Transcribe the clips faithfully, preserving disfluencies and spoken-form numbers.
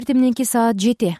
эртең мененки саат жети.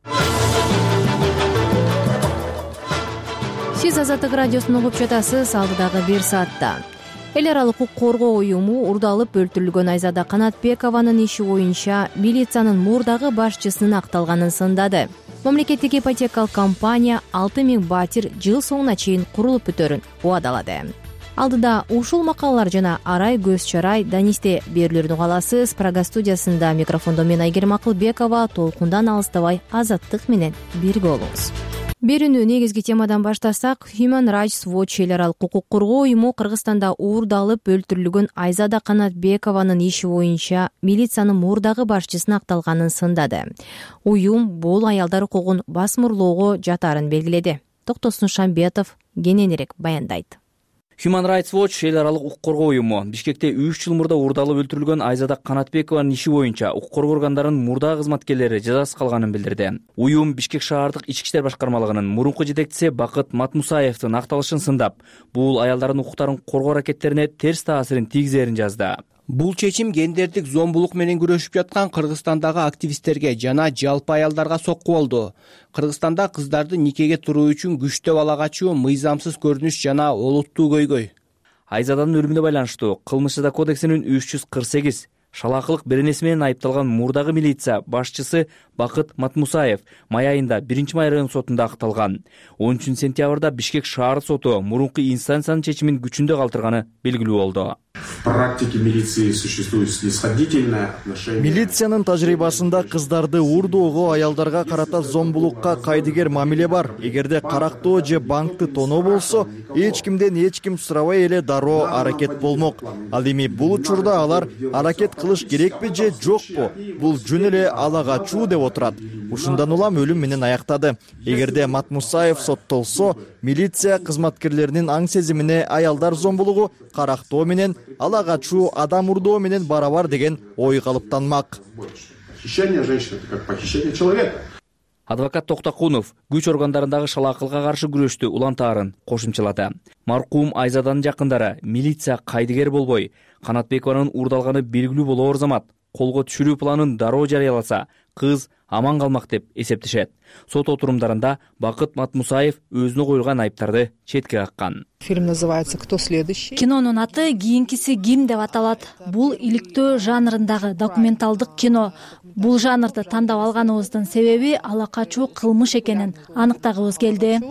Сиз Азаттык радиосун угуп жатасыз. Алдыдагы бир саатта эл аралык укук коргоо уюму урдалып өлтүрүлгөн Айзада Канатбекованын иши боюнча милициянын мурдагы башчысынын акталганын сындады. Мамлекеттик ипотекалык компания алты миң батир жыл соңуна чейин курулуп бүтөрүн убадалады. Алдыда ушул макалалар жана арай көз чарай данисте берүүлөрүн уга аласыз. Прага студиясында микрофондо мен Айгерим Акылбекова. Толкундан алыстабай Азаттык менен бирге болуңуз. Берүүнү негизги темадан баштасак, Human Rights Watch эл аралык укук коргоо уюму Кыргызстанда уурдалып өлтүрүлгөн Айзада Канатбекованын иши боюнча милициянын мурдагы башчысына акталганын сындады. Уюм бул аялдар укугун басмырлоого жатарын белгиледи. Токтосун Шамбетов кененирээк баяндайт. Human Rights Watch эл аралык укук коргоо уюму Бишкекте үч жыл мурда уурдалып өлтүрүлгөн Айзада Канатбекованын иши боюнча укук коргоо органдарынын мурдагы кызматкерлери жазасыз калганын билдирди. Уюм Бишкек шаардык ички иштер башкармалыгынын мурунку жетекчиси Бакыт Матмусаевдин акталышын сындап, бул аялдардын укуктарын коргоо аракеттерине терс таасирин тийгизерин жазды. Бул чечим гендердик зомбулук менен күрөшүп жаткан Кыргызстандагы активисттерге жана жалпы аялдарга сокку болду. Кыргызстанда кыздарды никеге туруу үчүн күчтөп ала качуу мыйзамсыз көрүнүш жана олуттуу көйгөй. Айзаданын өлүмүнө байланыштуу Кылмыш жаза кодексинин үч жүз кырк сегиз шалаакылык беренеси менен айыпталган мурдагы милиция башчысы Бакыт Матмусаев май айында биринчи май райондук сотунда акталган. он үчүнчү сентябрда Бишкек шаардык соту мурунку инстанциянын чечимин күчүндө калтырганы белгилүү болду. В практике милиции существует снисходительное отношение. Милициянын тажрыйбасында кыздарды уурдоого, аялдарга карата зомбулукка кайдыгер мамиле бар. Эгерде карактоо же банкты тоноо болсо, эч кимден эч ким сурабай эле дароо аракет болмок. Ал эми бул учурда алар аракет кылыш керекпи же жокпу? Бул жөн эле ала качуу деп отурат. Ушундан улам өлүм менен аяктады. Эгерде Матмусаев соттолсо, милиция кызматкерлеринин аң сезимине аялдар зомбулугу карактоо менен ала качуу адам урдоо менен барабар деген ой калыптанмак. Похищение женщины — это как похищение человека. Адвокат Токтакунов күч органдарындагы шалаакылыкка каршы күрөштү улантаарын кошумчалады. Маркум Айзаданын жакындары милиция кайдыгер болбой, Канатбекованын уурдалганы белгилүү болоор замат колго түшүрүү планын дароо жарыяласа, кыз аман калмак деп эсептешет. Сот отурумдарында Бакыт Матмусаев өзүнө коюлган айыптарды четке каккан. Фильм называется «Кто следующий?». Кинонун аты «Кийинкиси ким» деп аталат. Бул иликтөө жанрындагы документалдык кино. Бул жанрды тандап алганыбыздын себеби ала качуу кылмыш экенин аныктагыбыз келди.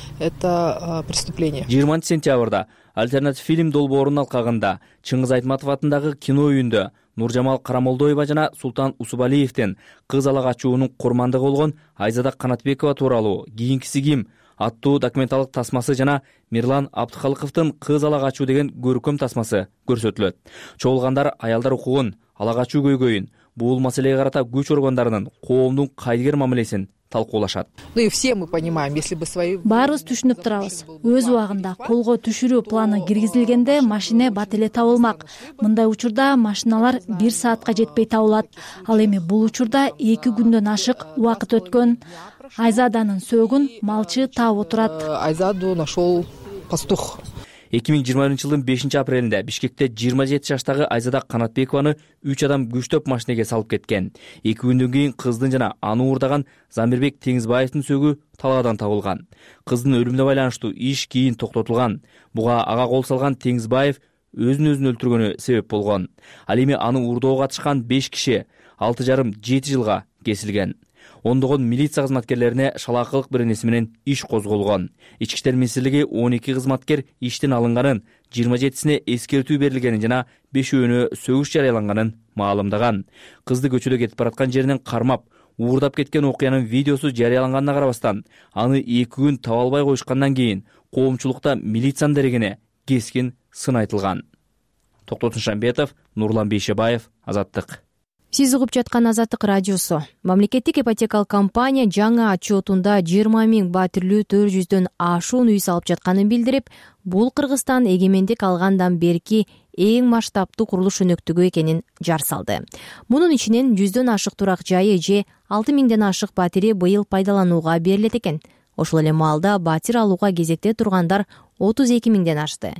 Это преступление. жыйырманчы сентябрда альтернатив фильм долбоорунун алкагында Чыңгыз Айтматов атындагы кино үйүндө Нуржамал Карамолдоева жана Султан Усубалиевдин кыз ала качуунун курмандыгы болгон Айзада Канатбекова тууралуу «Кийинкиси ким» аттуу документалдык тасмасы жана Мирлан Абдыкалыковдун кыз ала качуу деген көркөм тасмасы көрсөтүлөт. Чогулгандар аялдар укугун, ала качуу көйгөйүн, бул маселеге карата күч органдарынын коомдун кайдыгер мамилесин талкуулашат. Ну и все мы понимаем, если бы свои Баарыбыз түшүнүп турабыз. Өз убагында колго түшүрүү планы киргизилгенде машина бат эле табылмак. Мындай учурда машиналар бир саатка жетпей табылат. Ал эми бул учурда эки күндөн ашык убакыт өткөн. Айзаданын сөөгүн малчы таап отурат. Айзаду нашел пастух. эки миң жыйырма биринчи жылдын бешинчи апрелинде Бишкекте жыйырма жети жаштагы Айзада Канатбекованы үч адам күчтөп машинеге салып кеткен. эки күндөн кийин кыздын жана аны уурдаган Замирбек Теңизбаевдин сөөгү талаадан табылган. Кыздын өлүмүнө байланыштуу иш кийин токтотулган. Буга ага кол салган Теңизбаев өзүн өзүн өлтүргөнү себеп болгон. Ал эми аны уурдоого катышкан беш киши алты жарым жети жылга кесилген. Ондогон милиция кызматкерлерине шалаакылык беренеси менен иш козголгон. Ички иштер министрлиги он эки кызматкер иштен алынганын, жыйырма жетисине эскертүү берилгенин жана бешөөнө сөгүш жарыяланганын маалымдаган. Кызды көчөдө кетип бараткан жеринен кармап, уурдап кеткен окуянын видеосу жарыяланганына карабастан, аны эки күн таба албай коюшкандан кийин коомчулукта милициянын дерегине кескин сын айтылган. Токтосун Шамбетов, Нурлан Бейшебаев, Азаттык. Сиз угуп жаткан Азаттык радиосу. Мамлекеттик ипотекалык компания жаңы отчетунда жыйырма миң батирлүү төрт жүздөн ашуун үй салып жатканын билдирип, бул Кыргызстан эгемендик алгандан берки эң масштабтуу курулуш өнөктүгү экенин жар салды. Мунун ичинен жүздөн ашык турак жайы же алты миңден ашык батири быйыл пайдаланууга берилет экен. Ошол эле маалда батир алууга кезекте тургандар отуз эки миңден ашты.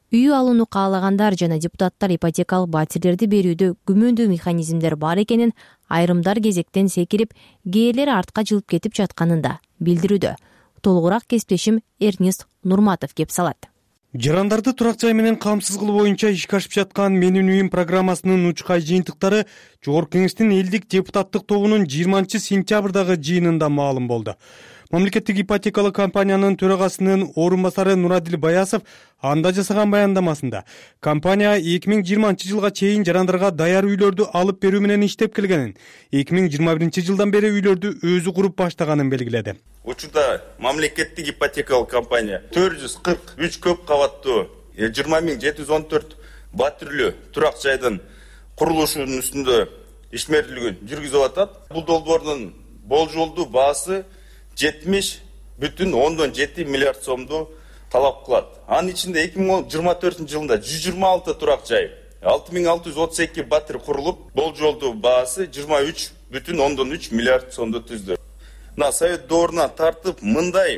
үй алууну каалагандар жана депутаттар ипотекалык батирлерди берүүдө күмөндүү механизмдер бар экенин, айрымдар кезектен секирип, кээрлери артка жылып кетип жатканын да билдирүүдө. Толугураак кесиптешим Эрнест Нурматов кеп салат. Жарандарды турак жай менен камсыз кылуу боюнча ишке ашып жаткан Менин үйүм программасынын учкай жыйынтыктары Жогорку Кеңештин элдик депутаттык тобунун жыйырманчы сентябрдагы жыйынында маалым болду. Мамлекеттик ипотекалык компаниянын төрагасынын орун басары Нурадил Баясов анда жасаган баяндамасында компания эки миң жыйырманчы жылга чейин жарандарга даяр үйлөрдү алып берүү менен иштеп келгенин, эки миң жыйырма биринчи жылдан бери үйлөрдү өзү куруп баштаганын белгиледи. Учурда мамлекеттик ипотекалык компания төрт жүз кырк үч көп кабаттуу жыйырма миң жети жүз он төрт батирлүү турак жайдын курулушунун үстүндө ишмердүүлүгүн жүргүзүп атат. Бул долбоордун болжолдуу баасы жетимиш бүтүн ондон жети миллиард сомду талап кылат. Анын ичинде эки миң жыйырма төртүнчү жылында жүз жыйырма алты турак жай, алты миң алты жүз отуз эки батир курулуп, болжолдуу баасы жыйырма үч бүтүн ондон үч миллиард сомду түздү. Мына Совет доорунан тартып мындай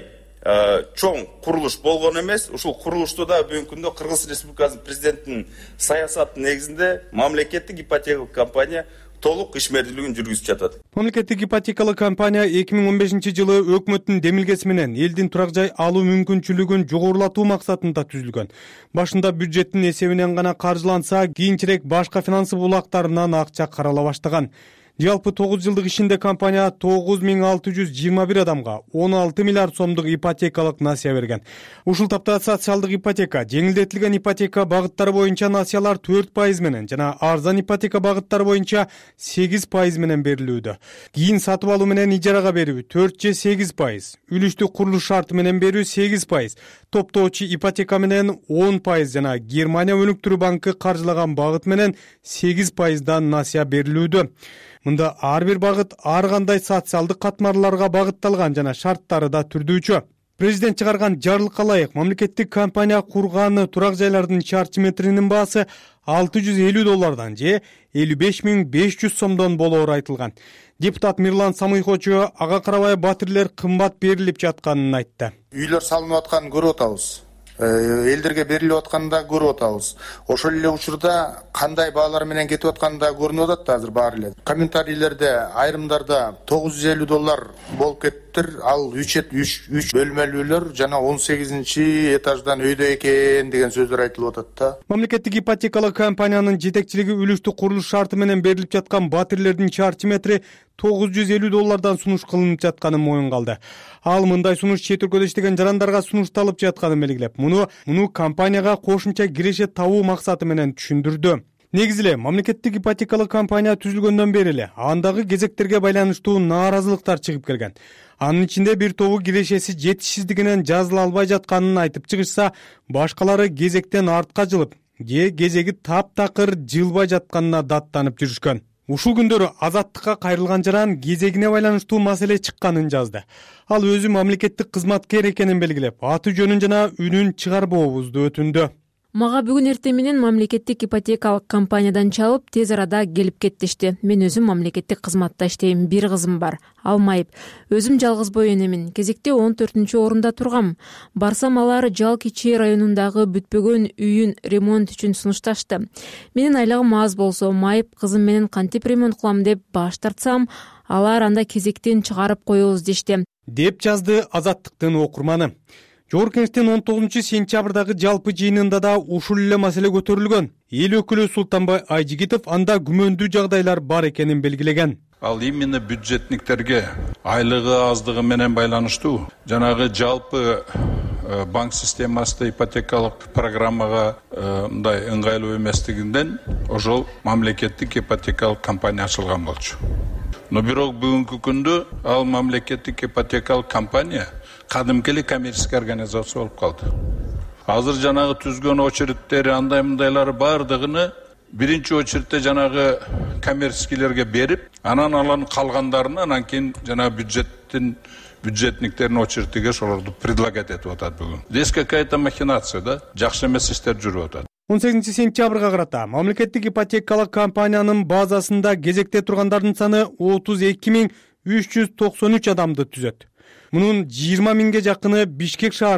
чоң курулуш болгон эмес. Ушул курулушта да бүгүнкү күндө Кыргыз Республикасынын президентинин саясатынын негизинде мамлекеттик ипотекалык компания толук ишмердүүлүгүн жүргүзүп жатат. Мамлекеттик ипотекалык компания эки миң он бешинчи жылы өкмөттүн демилгеси менен элдин турак жай алуу мүмкүнчүлүгүн жогорулатуу максатында түзүлгөн. Башында бюджеттин эсебинен гана каржыланса, кийинчерээк башка финансы булактарынан акча карала баштаган. Жалпы тогуз жылдык ишинде компания тогуз миң алты жүз жыйырма бир адамга он алты миллиард сомдук ипотекалык насыя берген. Ушул тапта социалдык ипотека, жеңилдетилген ипотека багыттары боюнча насыялар төрт пайыз менен жана арзан ипотека багыттары боюнча сегиз пайыз менен берилүүдө. Кийин сатып алуу менен ижарага берүү төрт же сегиз пайыз, үлүштүк курулуш шарты менен берүү сегиз пайыз, топтоочу ипотека менен он пайыз жана Германия өнүктүрүү банкы каржылаган багыт менен сегиз пайыздан насыя берилүүдө. Мында ар бир багыт ар кандай социалдык катмарларга багытталган жана шарттары да түрдүүчү. Президент чыгарган жарлыкка ылайык мамлекеттик компания курган турак жайлардын чарчы метринин баасы алты жүз элүү доллардан же элүү беш миң беш жүз сомдон болоору айтылган. Депутат Мирлан Самыйхочу ага карабай батирлер кымбат берилип жатканын айтты. Үйлөр салынып атканын көрүп атабыз. Элдерге берилип атканын да көрүп атабыз. Ошол эле учурда кандай баалар менен кетип атканы да көрүнүп атат азыр баары эле. Комментарийлерде айрымдарда тогуз жүз элүү доллар болуп кеттир, ал үч үч бөлмөлүүлөр жана он сегизинчи этаждан өйдө экен деген сөздөр айтылып атат да. Мамлекеттик ипотекалык компаниянын жетекчилиги үлүштүк курулуш шарты менен берилип жаткан батирлердин чарчы метри тогуз жүз элүү доллардан сунуш кылынып жатканын моюнга алды. Ал мындай сунуш чет өлкөдө иштеген жарандарга сунушталып жатканын белгилеп, муну муну компанияга кошумча киреше табуу максаты менен түшүндүрдү. Негизи эле мамлекеттик ипотекалык компания түзүлгөндөн бери эле андагы кезектерге байланыштуу нааразылыктар чыгып келген. Анын ичинде бир тобу кирешеси жетишсиздигинен жазыла албай жатканын айтып чыгышса, башкалары кезектен артка жылып, же кезеги таптакыр жылбай жатканына даттанып жүрүшкөн. Ушул күндөрү Азаттыкка кайрылган жаран кезегине байланыштуу маселе чыкканын жазды. Ал өзү мамлекеттик кызматкер экенин белгилеп, аты жөнүн жана үнүн чыгарбообузду өтүндү. Мага бүгүн эртең менен мамлекеттик ипотекалык компаниядан чалып, тез арада келип кеттишти. Мен өзүм мамлекеттик кызматта иштейм, бир кызым бар, ал майып. Өзүм жалгыз бой энемин. Кезекте он төртүнчү орунда тургам. Барсам алар Жал Кичи районундагы бүтпөгөн үйүн ремонт үчүн сунушташты. Менин айлыгым аз болсо, майып кызым менен кантип ремонт кылам деп баш тартсам, алар анда кезектен чыгарып коебуз дешти, деп жазды Азаттыктын окурманы. Жогорку Кеңештин он тогузунчу сентябрдагы жалпы жыйынында да ушул эле маселе көтөрүлгөн. Эл өкүлү Султанбай Айжигитов анда күмөндүү жагдайлар бар экенин белгилеген. Ал именно бюджетниктерге айлыгы аздыгы менен байланыштуу жанагы жалпы банк системасында ипотекалык программага мындай ыңгайлуу эместигинден ошол мамлекеттик ипотекалык компания ачылган болчу. Но бирок бүгүнкү күндө ал мамлекеттик ипотекалык компания кадимки эле коммерческий организация болуп калды. Азыр жанагы түзгөн очередтери андай мындайлары бардыгыны биринчи очередте жанагы коммерческийлерге берип, анан алан калгандарын анан кийин жанагы бюджеттин бюджетниктердин очередиге ошолорду предлагать этип атат бүгүн. Здесь какая-то махинация, да? Жакшы эмес иштер жүрүп атат. он сегизинчи сентябрга карата мамлекеттик ипотекалык компаниянын базасында кезекте тургандардын саны отуз эки миң үч жүз токсон үч адамды түзөт. Мунун жыйырма миңге жакыны Бишкек шаарынан,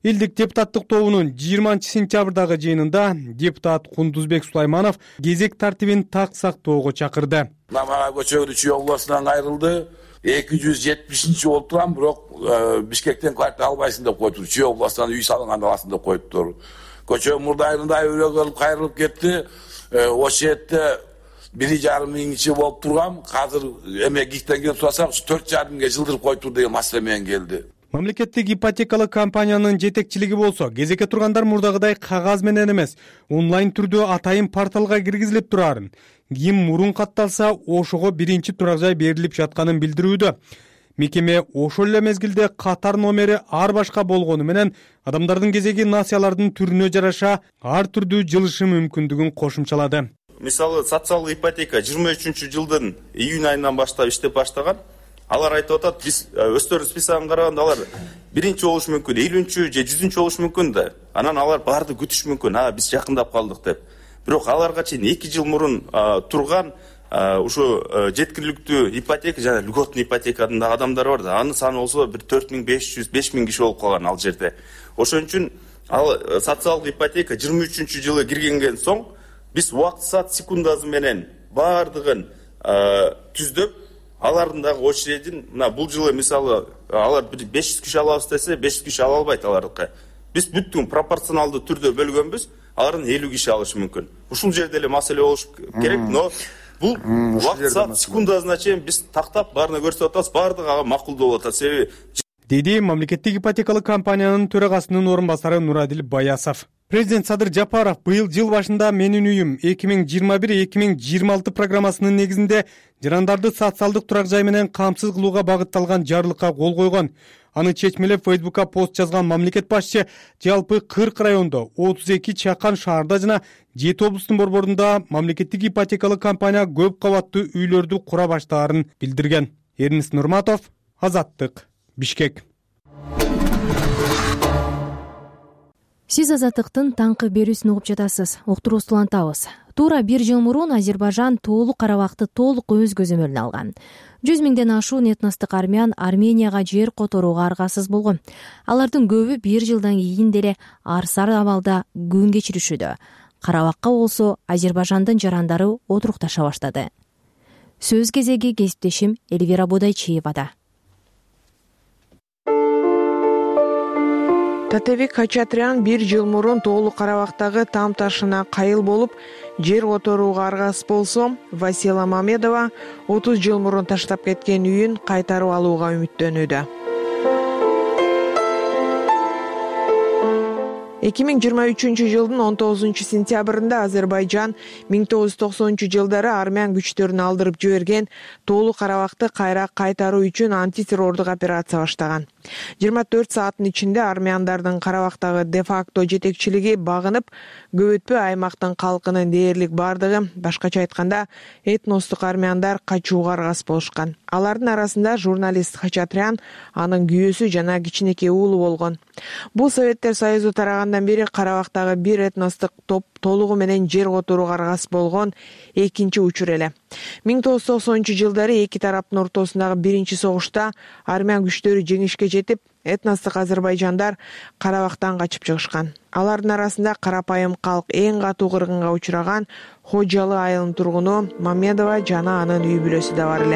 Элдик депутаттык тобунун жыйырманчы сентябрдагы жыйынында депутат Кундузбек Сулайманов кезек тартибин так сактоого чакырды. Мага көчөгүнчү областынан айрылды. эки жүз жетимишинчи болуп турам, бирок Бишкектен квартира албайсың деп коюптур. Чүй областынан үй салынган аласың деп коюптур. Көчө мурдайында өрөк алып кайрылып кетти. Ошол жерде бир жарым миңчи болуп тургам, азыр эме гиктен келип турсак, төрт жарым миңге жылдырып коюптур деген маселе менен келди. Мамлекеттик ипотекалык компаниянын жетекчилиги болсо, кезекке тургандар мурдагыдай кагаз менен эмес, онлайн түрдө атайын порталга киргизилип турарын, ким мурун катталса, ошого биринчи турак жай берилип жатканын билдирүүдө. Мекеме ошол эле мезгилде катар номери ар башка болгону менен адамдардын кезеги насыялардын түрүнө жараша ар түрдүү жылышы мүмкүндүгүн кошумчалады. Мисалы, социалдык ипотека жыйырма үчүнчү жылдын июнь айынан баштап иштеп баштаган. Алар айтып атат, биз өздөрүнүн списогун караганда алар биринчи болушу мүмкүн, элүүнчү же жүзүнчү болушу мүмкүн да. Анан алар барды күтүш мүмкүн, а биз жакындап калдык деп. Бирок аларга чейин эки жыл мурун турган ушу жеткиликтүү ипотека жана льготный ипотеканын адамдар бар да. Анын саны болсо бир төрт миң беш жүз беш миң киши болуп калган ал жерде. Ошон үчүн ал социалдык ипотека жыйырма үчүнчү жылы киргенден соң биз убакыт саат секундасы менен бардыгын түздөп, алардын дагы очередин, мына бул жылы мисалы алар беш жүз киши алабыз десе, беш жүз киши ала албайт алардыкы. Биз бүттүн пропорционалдуу түрдө бөлгөнбүз, алардын элүү киши алышы мүмкүн. Ушул жерде эле маселе болуш керек, но бул убакыт саат секундасына чейин биз тактап баарына көрсөтүп атабыз, бардыгы ага макулдуу болуп атат. Себеби деди мамлекеттик ипотекалык компаниянын төрагасынын орун басары Нурадил Баясов. Президент Садыр Жапаров быйыл жыл башында Менин үйүм эки миң жыйырма бир эки миң жыйырма алты программасынын негизинде жарандарды социалдык турак жай менен камсыз кылууга багытталган жарлыкка кол койгон. Аны чечмелеп Фейсбукка пост жазган мамлекет башчы жалпы кырк райондо, отуз эки чакан шаарда жана жети облустун борборунда мамлекеттик ипотекалык компания көп кабаттуу үйлөрдү кура баштаарын билдирген. Эрнис Нурматов, Азаттык, Бишкек. Сиз Азаттыктын таңкы берүүсүн угуп жатасыз. Уктуруубузду улантабыз. Туура бир жыл мурун Азербайжан толук Карабакты толук өз көзөмөлүнө алган. жүз миңден ашуун этностук армян Арменияга жер которууга аргасыз болгон. Алардын көбү бир жылдан кийин деле арсар абалда күн кечиришүүдө. Карабакка болсо Азербайжандын жарандары отурукташа баштады. Сөз кезеги кесиптешим Эльвира Бодайчиевада. Татебек Хачатрян бир жыл мурун толук Карабактагы там ташына кайыл болуп, жер которууга аргасыз болсо, Васила Мамедова отуз жыл мурун таштап кеткен үйүн кайтарып алууга үмүттөнүүдө. эки миң жыйырма үчүнчү жылдын он тогузунчу сентябрында Азербайжан миң тогуз жүз токсонунчу жылдары армян күчтөрүн алдырып жиберген толук Карабакты кайра кайтаруу үчүн антитеррордук операция баштаган. жыйырма төрт сааттын ичинде армяндардын Карабактагы де-факто жетекчилиги багынып, көп өтпөй аймактын калкынын дээрлик бардыгы, башкача айтканда, этностук армяндар качууга аргасыз болушкан. Алардын арасында журналист Хачатрян, анын күйөөсү жана кичинекей уулу болгон. Бул Советтер Союзу тарагандан бери Карабактагы бир этностук топ толугу менен жер которууга аргасыз болгон экинчи учур эле. миң тогуз жүз токсонунчу жылдары эки тараптын ортосундагы биринчи согушта армян күчтөрү жеңишке жетип, этностук азербайжандар Карабактан качып чыгышкан. Алардын арасында карапайым калк эң катуу кыргынга учураган Хожалы айылынын тургуну Мамедова жана анын үй бүлөсү да бар эле.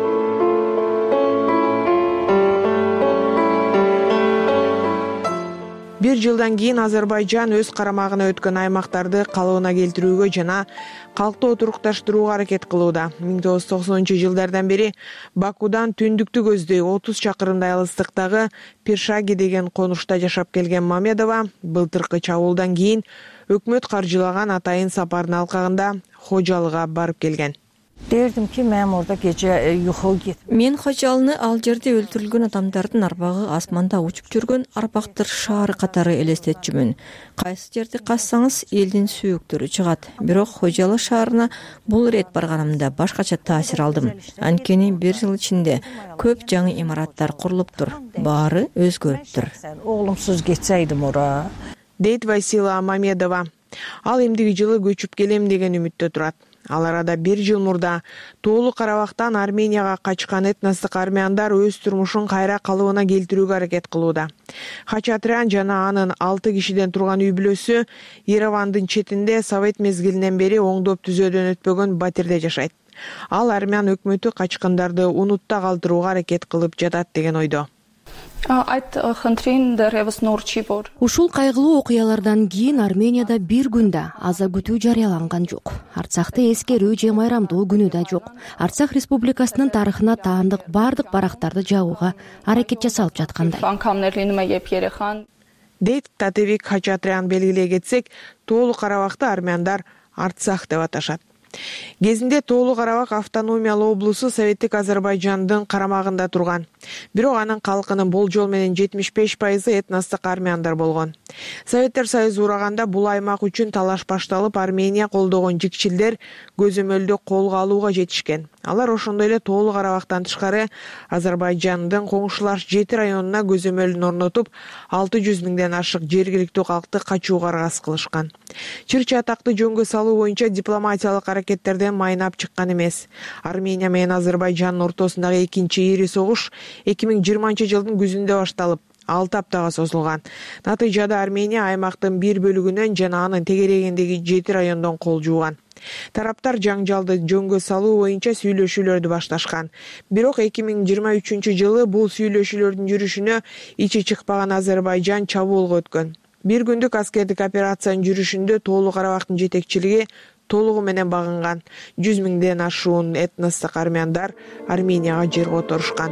Бир жылдан кийин Азербайжан өз карамагына өткөн аймактарды калыбына келтирүүгө жана калкты отурукташтырууга аракет кылууда. миң тогуз жүз токсонунчу жылдардан бери Бакудан түндүктү көздөй отуз чакырымдай алыстыктагы Пиршаги деген конушта жашап келген Мамедова былтыркы чабуулдан кийин өкмөт каржылаган атайын сапардын алкагында Хожалыга барып келген. Derdim ki men orada gece yuxu git. Мен Хожалыны ал жерде өлтүрүлгөн адамдардын арбагы асманда учуп жүргөн арбактыр шаары катары элестетчүмүн. Кайсы жерди кассаңыз элдин сүйүктөрү чыгат. Бирок Хожалы шаарына бул ирет барганымда башкача таасир алдым. Анткени бир жыл ичинде көп жаңы имараттар курулуптур. Баары өзгөрүптүр. Оглумсуз кетсейдим ора. Дейт Васила Мамедова. Ал эмдиги жылы көчүп келем деген үмүттө турат. Ал арада бир жыл мурда Тоолу Карабактан Арменияга качкан этностук армяндар өз турмушун кайра калыбына келтирүүгө аракет кылууда. Хачатрян жана анын алты кишиден турган үй бүлөсү Еревандын четинде Совет мезгилинен бери оңдоп түзөөдөн өтпөгөн батирде жашайт. Ал армян өкмөтү качкындарды унутта калтырууга аракет кылып жатат деген ойдо. Ушул кайгылуу окуялардан кийин Арменияда бир күн да аза күтүү жарыяланган жок. Арцахта эскерүү же майрамдоо күнү да жок. Арцах Республикасынын тарыхына таандык бардык барактарды жабууга аракет жасалып жаткандай. Дейт Татевик Хачатрян белгилей кетсек, Тоолу Карабакты армяндар Арцах деп аташат. Кезинде Тоолу Карабак автономиялуу облусу Советтик Азербайжандын карамагында турган. Бирок анын калкынын болжол менен жетимиш беш пайызы этностук армяндар болгон. Советтер Союзу ураганда бул аймак үчүн талаш башталып, Армения колдогон жикчилдер көзөмөлдү колго алууга жетишкен. Алар ошондой эле Тоолу Карабактан тышкары Азербайжандын коңшулаш жети районуна көзөмөлүн орнотуп, алты жүз миңден ашык жергиликтүү калкты качууга аргасыз кылышкан. Чыр чатакты жөнгө салуу боюнча дипломатиялык аракеттерден майнап чыккан эмес. Армения менен Азербайжандын ортосундагы экинчи ири согуш эки миң жыйырманчы жылдын күзүндө башталып, алты аптага созулган. Натыйжада Армения аймактын бир бөлүгүнөн жана анын тегерегиндеги жети райондон кол жууган. Тараптар жаңжалды жөнгө салуу боюнча сүйлөшүүлөрдү башташкан. Бирок эки миң жыйырма үчүнчү жылы бул сүйлөшүүлөрдүн жүрүшүнө ичи чыкпаган Азербайжан чабуулга өткөн. Бир күндүк аскердик операциянын жүрүшүндө Тоолу Карабактын жетекчилиги толугу менен багынган. жүз миңден ашуун этностук армяндар Арменияга жер которушкан.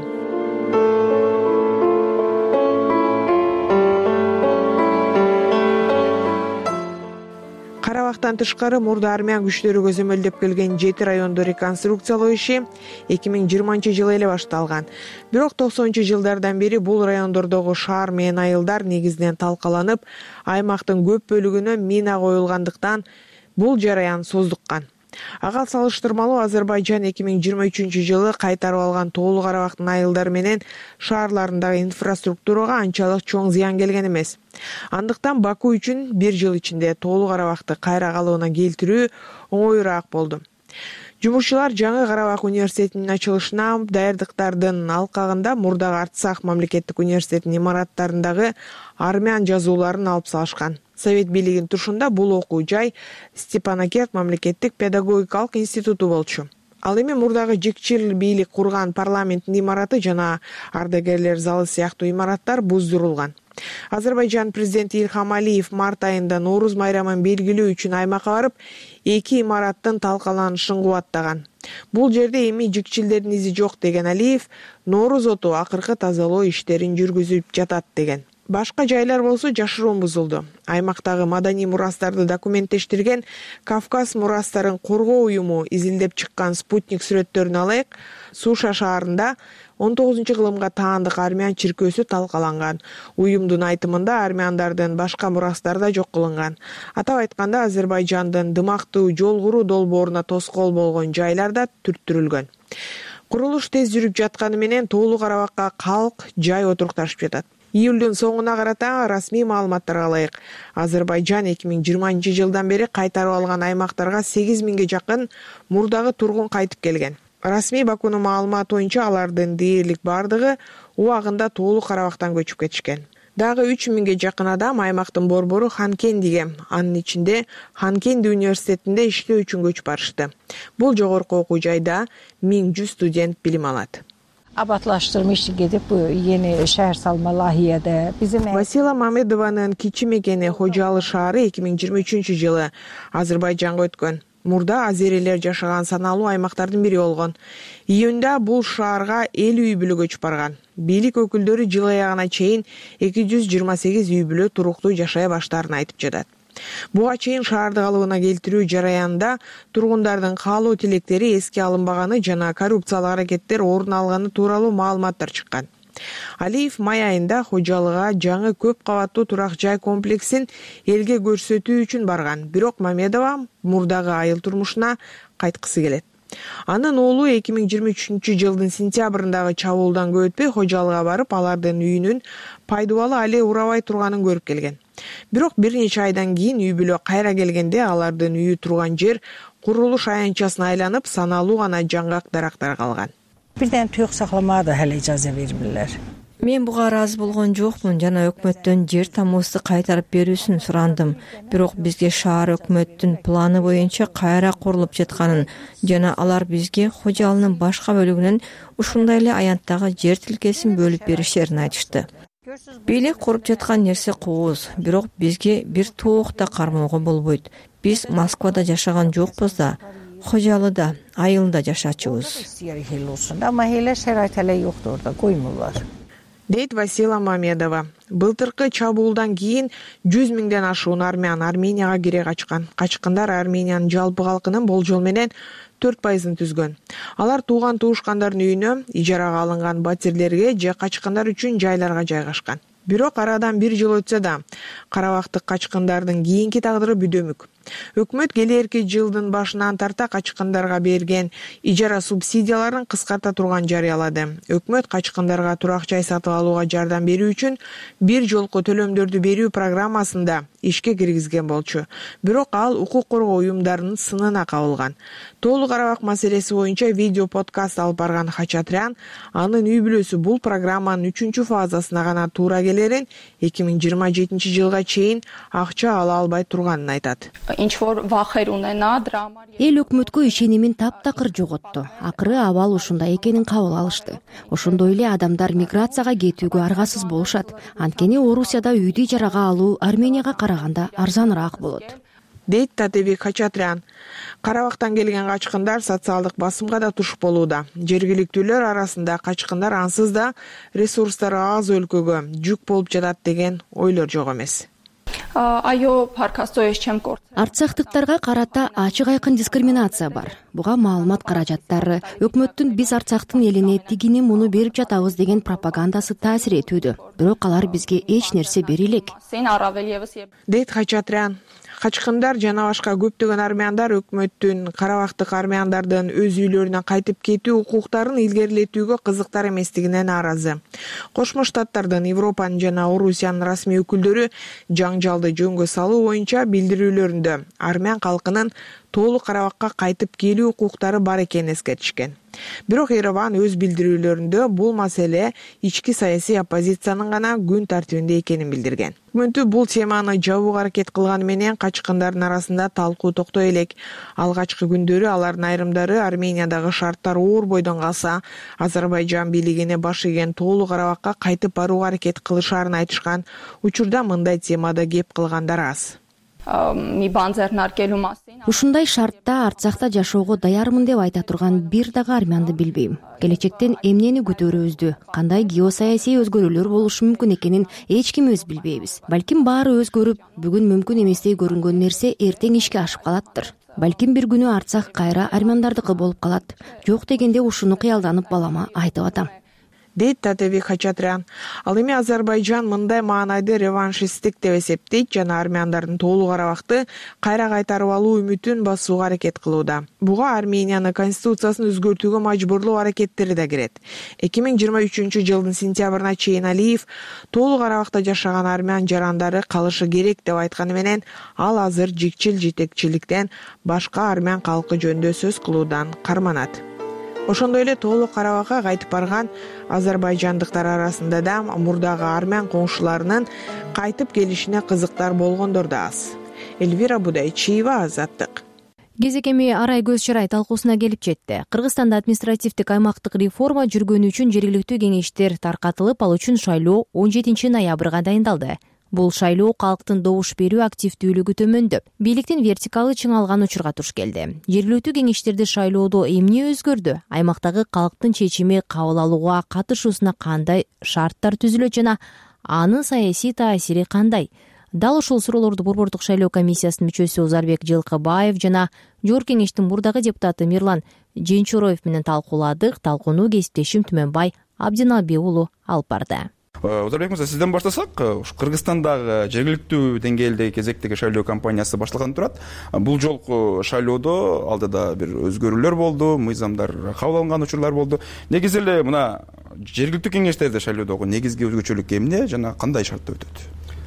Карабактан тышкары мурда армян күчтөрү көзөмөлдөп келген жети районду реконструкциялоо иши эки миң жыйырманчы жылы эле башталган. Бирок токсонунчу жылдардан бери бул райондордогу шаар менен айылдар негизинен талкаланып, аймактын көп бөлүгүнө мина коюлгандыктан бул жараян создуккан. Ага салыштырмалуу Азербайжан эки миң жыйырма үчүнчү жылы кайтарып алган Тоолу Карабактын айылдары менен шаарларындагы инфраструктурага анчалык чоң зыян келген эмес. Андыктан Баку үчүн бир жыл ичинде Тоолу Карабакты кайра калыбына келтирүү оңоюраак болду. Жумушчулар жаңы Карабак университетинин ачылышына даярдыктардын алкагында мурдагы Арцах мамлекеттик университетинин имараттарындагы армян жазууларын алып салышкан. Совет бийлигинин тушунда бул окуу жай Степанакерт мамлекеттик педагогикалык институту болчу. Ал эми мурдагы жикчил бийлик курган парламенттин имараты жана ардагерлер залы сыяктуу имараттар буздурулган. Азербайжан президенти Ильхам Алиев март айында Нооруз майрамын белгилөө үчүн аймакка барып, эки имараттын талкаланышын кубаттаган. Бул жерде эми жикчилдердин изи жок деген Алиев, Нооруз оту акыркы тазалоо иштерин жүргүзүп жатат деген. Башка жайлар болсо жашыруун бузулду. Аймактагы маданий мурастарды документтештирген Кавказ мурастарын коргоо уюму изилдеп чыккан спутник сүрөттөрүн алайык. Суша шаарында он тогузунчу кылымга таандык армян чиркөөсү талкаланган. Уюмдун айтымында армяндардын башка мурастары да жок кылынган. Атап айтканда Азербайжандын дымактуу жол куруу долбооруна тоскоол болгон жайлар да түрттүрүлгөн. Курулуш тез жүрүп жатканы менен Тоолу Карабакка калк жай отурукташып жатат. Июлдун соңуна карата расмий маалыматтарга ылайык Азербайжан эки миң жыйырманчы жылдан бери кайтарып алган аймактарга сегиз миңге жакын мурдагы тургун кайтып келген. Расмий Бакунун маалыматы боюнча алардын дээрлик бардыгы убагында Тоолу Карабактан көчүп кетишкен. Дагы үч миңге жакын адам аймактын борбору Ханкендиге, анын ичинде Ханкенди университетинде иштөө үчүн көчүп барышты. Бул жогорку окуу жайда миң жүз студент билим алат. Абатлаштырма иши кетип, yeni шаар салма лагияда bizim Васила Мамедованын кичи мекени Хожалы шаары эки миң жыйырма үчүнчү жылы Азербайжанга өткөн. Мурда азерилер жашаган саналуу аймактардын бири болгон. Июнда бул шаарга элүү үй бүлө көчүп барган. Бийлик өкүлдөрү жыл аягына чейин эки жүз жыйырма сегиз үй бүлө туруктуу жашай баштаарын айтып жатат. Буга чейин шаарды калыбына келтирүү жараянында тургундардын каалоо тилектери эске алынбаганы жана коррупциялык аракеттер орун алганы тууралуу маалыматтар чыккан. Алиев май айында Хожалыга жаңы көп кабаттуу турак жай комплексин элге көрсөтүү үчүн барган. Бирок Мамедова мурдагы айыл турмушуна кайткысы келет. Анын уулу эки миң жыйырма үчүнчү жылдын сентябрындагы чабуулдан көп өтпөй Хожалыга барып, алардын үйүнүн пайдубалы али урабай турганын көрүп келген. Бирок бир нече айдан кийин үй бүлө кайра келгенде алардын үйү турган жер курулуш аянтчасына айланып саналуу гана жаңгак дарактар калган. Бирден туюк сакламага да хеле ижаза бермилер. Мен буга ыраазы болгон жокмун жана өкмөттөн жер тамуусу кайтарып берүүсүн сурандым. Бирок бизге шаар өкмөттүн планы боюнча кайра курулуп жатканын жана алар бизге Хожалынын башка бөлүгүнөн ушундай эле аянттагы жер тилкесин бөлүп бериштерин айтышты. Бийлик куруп жаткан нерсе кооз, бирок бизге бир тоок да кармоого болбойт. Биз Москвада жашаган жокпуз да, Хожалыда, Айылда жашачубуз. Ама эле шарайт эле жокто ордо коймулар. Дейт Васила Мамедова. Былтыркы чабуулдан кийин жүз миңден ашуун армян Арменияга кире качкан. Качкындар Армениянын жалпы калкынын болжол менен төрт пайызын түзгөн. Алар тууган туушкандардын үйүнө, ижарага алынган батирлерге же качкындар үчүн жайларга жайгашкан. Бирок арадан бир жыл өтсө да, карабактык качкындардын кийинки тагдыры бүдөмүк. Өкмөт келерки жылдын башынан тарта качкындарга берген ижара субсидияларын кыскарта турган жарыялады. Өкмөт качкындарга турак жай сатып алууга жардам берүү үчүн бир жолку төлөмдөрдү берүү программасында ишке киргизген болчу. Бирок ал укук коргоо уюмдарынын сынына кабылган. Тоолуу Карабак маселеси боюнча видео подкаст алып барган Хачатрян анын үй бүлөсү бул программанын үчүнчү фазасына гана туура келерин, эки миң жыйырма жетинчи жылга чейин акча ала албай турганын айтат. Эл өкмөткө ишенимин таптакыр жоготту. Акыры абал ушундай экенин кабыл алышты. Ошондой эле адамдар миграцияга кетүүгө аргасыз болушат. Анткени Орусияда үйдү ижарага алуу Арменияга караганда арзаныраак болот. Дейт Татебек Хачатрян. Карабактан келген качкындар социалдык басымга да туш болууда. Жергиликтүүлөр арасында качкындар ансыз да ресурстары аз өлкөгө жүк болуп жатат деген ойлор жок эмес. Арцахтыктарга карата ачык айкын дискриминация бар. Буга маалымат каражаттары, өкмөттүн биз Арцахтын элине тигини муну берип жатабыз деген пропагандасы таасир этүүдө. Бирок алар бизге эч нерсе бере элек. Дейт Хачатрян. Качкындар жана башка көптөгөн армяндар өкмөттүн карабактык армяндардын өз үйлөрүнө кайтып кетүү укуктарын илгерилетүүгө кызыктар эместигине нааразы. Кошмо Штаттардын, Европанын жана Орусиянын расмий өкүлдөрү жаңжалды жөнгө салуу боюнча билдирүүлөрүндө армян калкынын тоолуу Карабакка кайтып келүү укуктары бар экенин эскертишкен. Бирок Ереван өз билдирүүлөрүндө бул маселе ички саясий оппозициянын гана күн тартибинде экенин билдирген. Өкмөтү бул теманы жабууга аракет кылганы менен качкындардын арасында талкуу токтой элек. Алгачкы күндөрү алардын айрымдары Армениядагы шарттар оор бойдон калса, Азербайжан бийлигине баш ийген тоолуу Карабакка кайтып барууга аракет кылышаарын айтышкан. Учурда мындай темада кеп кылгандар аз. Ушундай шартта Арцахта жашоого даярмын деп айта турган бир дагы армянды билбейм. Келечектен эмнени күтөрөбүздү, кандай геосаясий өзгөрүүлөр болушу мүмкүн экенин эч кимибиз билбейбиз. Балким баары өзгөрүп, бүгүн мүмкүн эместей көрүнгөн нерсе эртең ишке ашып калаттыр. Балким бир күнү Арцах кайра армяндардыкы болуп калат. Жок дегенде ушуну кыялданып балама айтып атам. Дейт Татебек Хачатрян. Ал эми Азербайжан мындай маанайды реваншисттик деп эсептейт жана армяндардын тоолуу Карабакты кайра кайтарып алуу үмүтүн басууга аракет кылууда. Буга Армениянын конституциясын өзгөртүүгө мажбурлоо аракеттери да кирет. эки миң жыйырма үчүнчү жылдын сентябрына чейин Алиев тоолуу Карабакта жашаган армян жарандары калышы керек деп айтканы менен ал азыр жикчил жетекчиликтен башка армян калкы жөнүндө сөз кылуудан карманат. Ошондой эле тоолуу Карабакка кайтып барган азербайжандыктар арасында да мурдагы армян коңшуларынын кайтып келишине кызыктар болгондор да аз. Эльвира Будайчиева, Азаттык. Кезек эми арай көз чарай талкуусуна келип жетти. Кыргызстанда административдик аймактык реформа жүргөнү үчүн жергиликтүү кеңештер таркатылып, ал үчүн шайлоо он жетинчи ноябрга дайындалды. Бул шайлоо калктын добуш берүү активдүүлүгү төмөндөп, бийликтин вертикалы чыңалган учурга туш келди. Жергиликтүү кеңештерди шайлоодо эмне өзгөрдү? Аймактагы калктын чечими кабыл алууга катышуусуна кандай шарттар түзүлөт жана анын саясий таасири кандай? Дал ушул суроолорду Борбордук шайлоо комиссиясынын мүчөсү Озарбек Жылкыбаев жана Жогорку кеңештин мурдагы депутаты Мирлан Женчуроев менен талкууладык. Талкууну кесиптешим Түмөнбай Абдиналбек уулу алып барды. Озарбек мырза, сизден баштасак, Кыргызстандагы жергиликтүү деңгээлдеги кезектеги шайлоо кампаниясы башталган турат. Бул жолку шайлоодо алдыда бир өзгөрүүлөр болду, мыйзамдар кабыл алынган учурлар болду. Негизи эле мына жергиликтүү кеңештерде шайлоодогу негизги өзгөчөлүк эмне жана кандай шартта өтөт?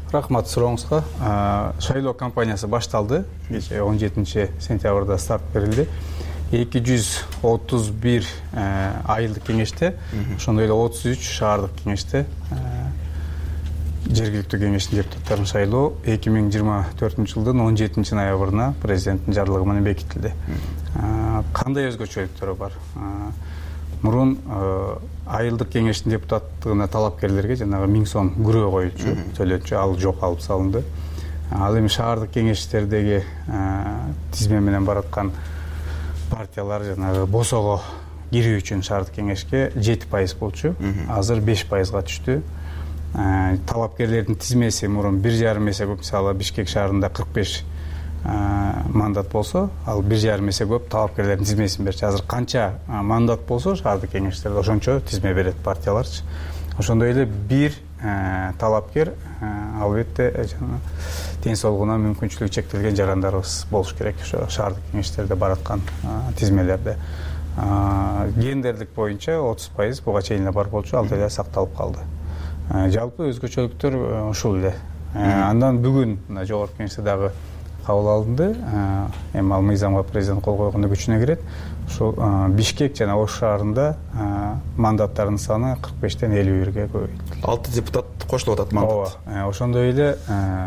рахмат сурооңузга. Шайлоо кампаниясы башталды. Кечээ он жетинчи сентябрда старт берилди. эки жүз отуз бир айылдык кеңеште, ошондой эле отуз үч шаардык кеңеште жергиликтүү кеңештин депутаттарын шайлоо эки миң жыйырма төртүнчү жылдын он жетинчи ноябрына президенттин жарлыгы менен бекитилди. Кандай өзгөчөлүктөрү бар? Мурун айылдык кеңештин депутаттыгына талапкерлерге жанагы миң сом күрөө коюлчу, төлөчү, ал жок, алып салынды. Ал эми шаардык кеңештердеги тизме менен бараткан партиялар жанагы босого кирүү үчүн шаардык кеңешке жети пайыз болчу, азыр беш пайызга түштү. Талапкерлердин тизмеси мурун бир жарым эсе көп, мисалы Бишкек шаарында кырк беш мандат болсо, ал бир жарым эсе көп талапкерлердин тизмесин берчү. Азыр канча мандат болсо шаардык кеңештерде ошончо тизме берет партияларчы. Ошондой эле бир талапкер албетте ден соолугуна мүмкүнчүлүгү чектелген жарандарыбыз болуш керек ошо шаардык кеңештерде бараткан тизмелерде. Гендерлик боюнча отуз пайыз буга чейин эле бар болчу, ал деле сакталып калды. Жалпы өзгөчөлүктөр ушул эле. Андан бүгүн жогорку кеңеште дагы кабыл алынды. Эми ал мыйзамга президент кол койгондо күчүнө кирет. Ушул Бишкек жана Ош шаарында мандаттардын саны кырк бештен элүү бирге көбөйтүлдү. алты депутат кошулуп атат мандат. Ооба, ошондой эле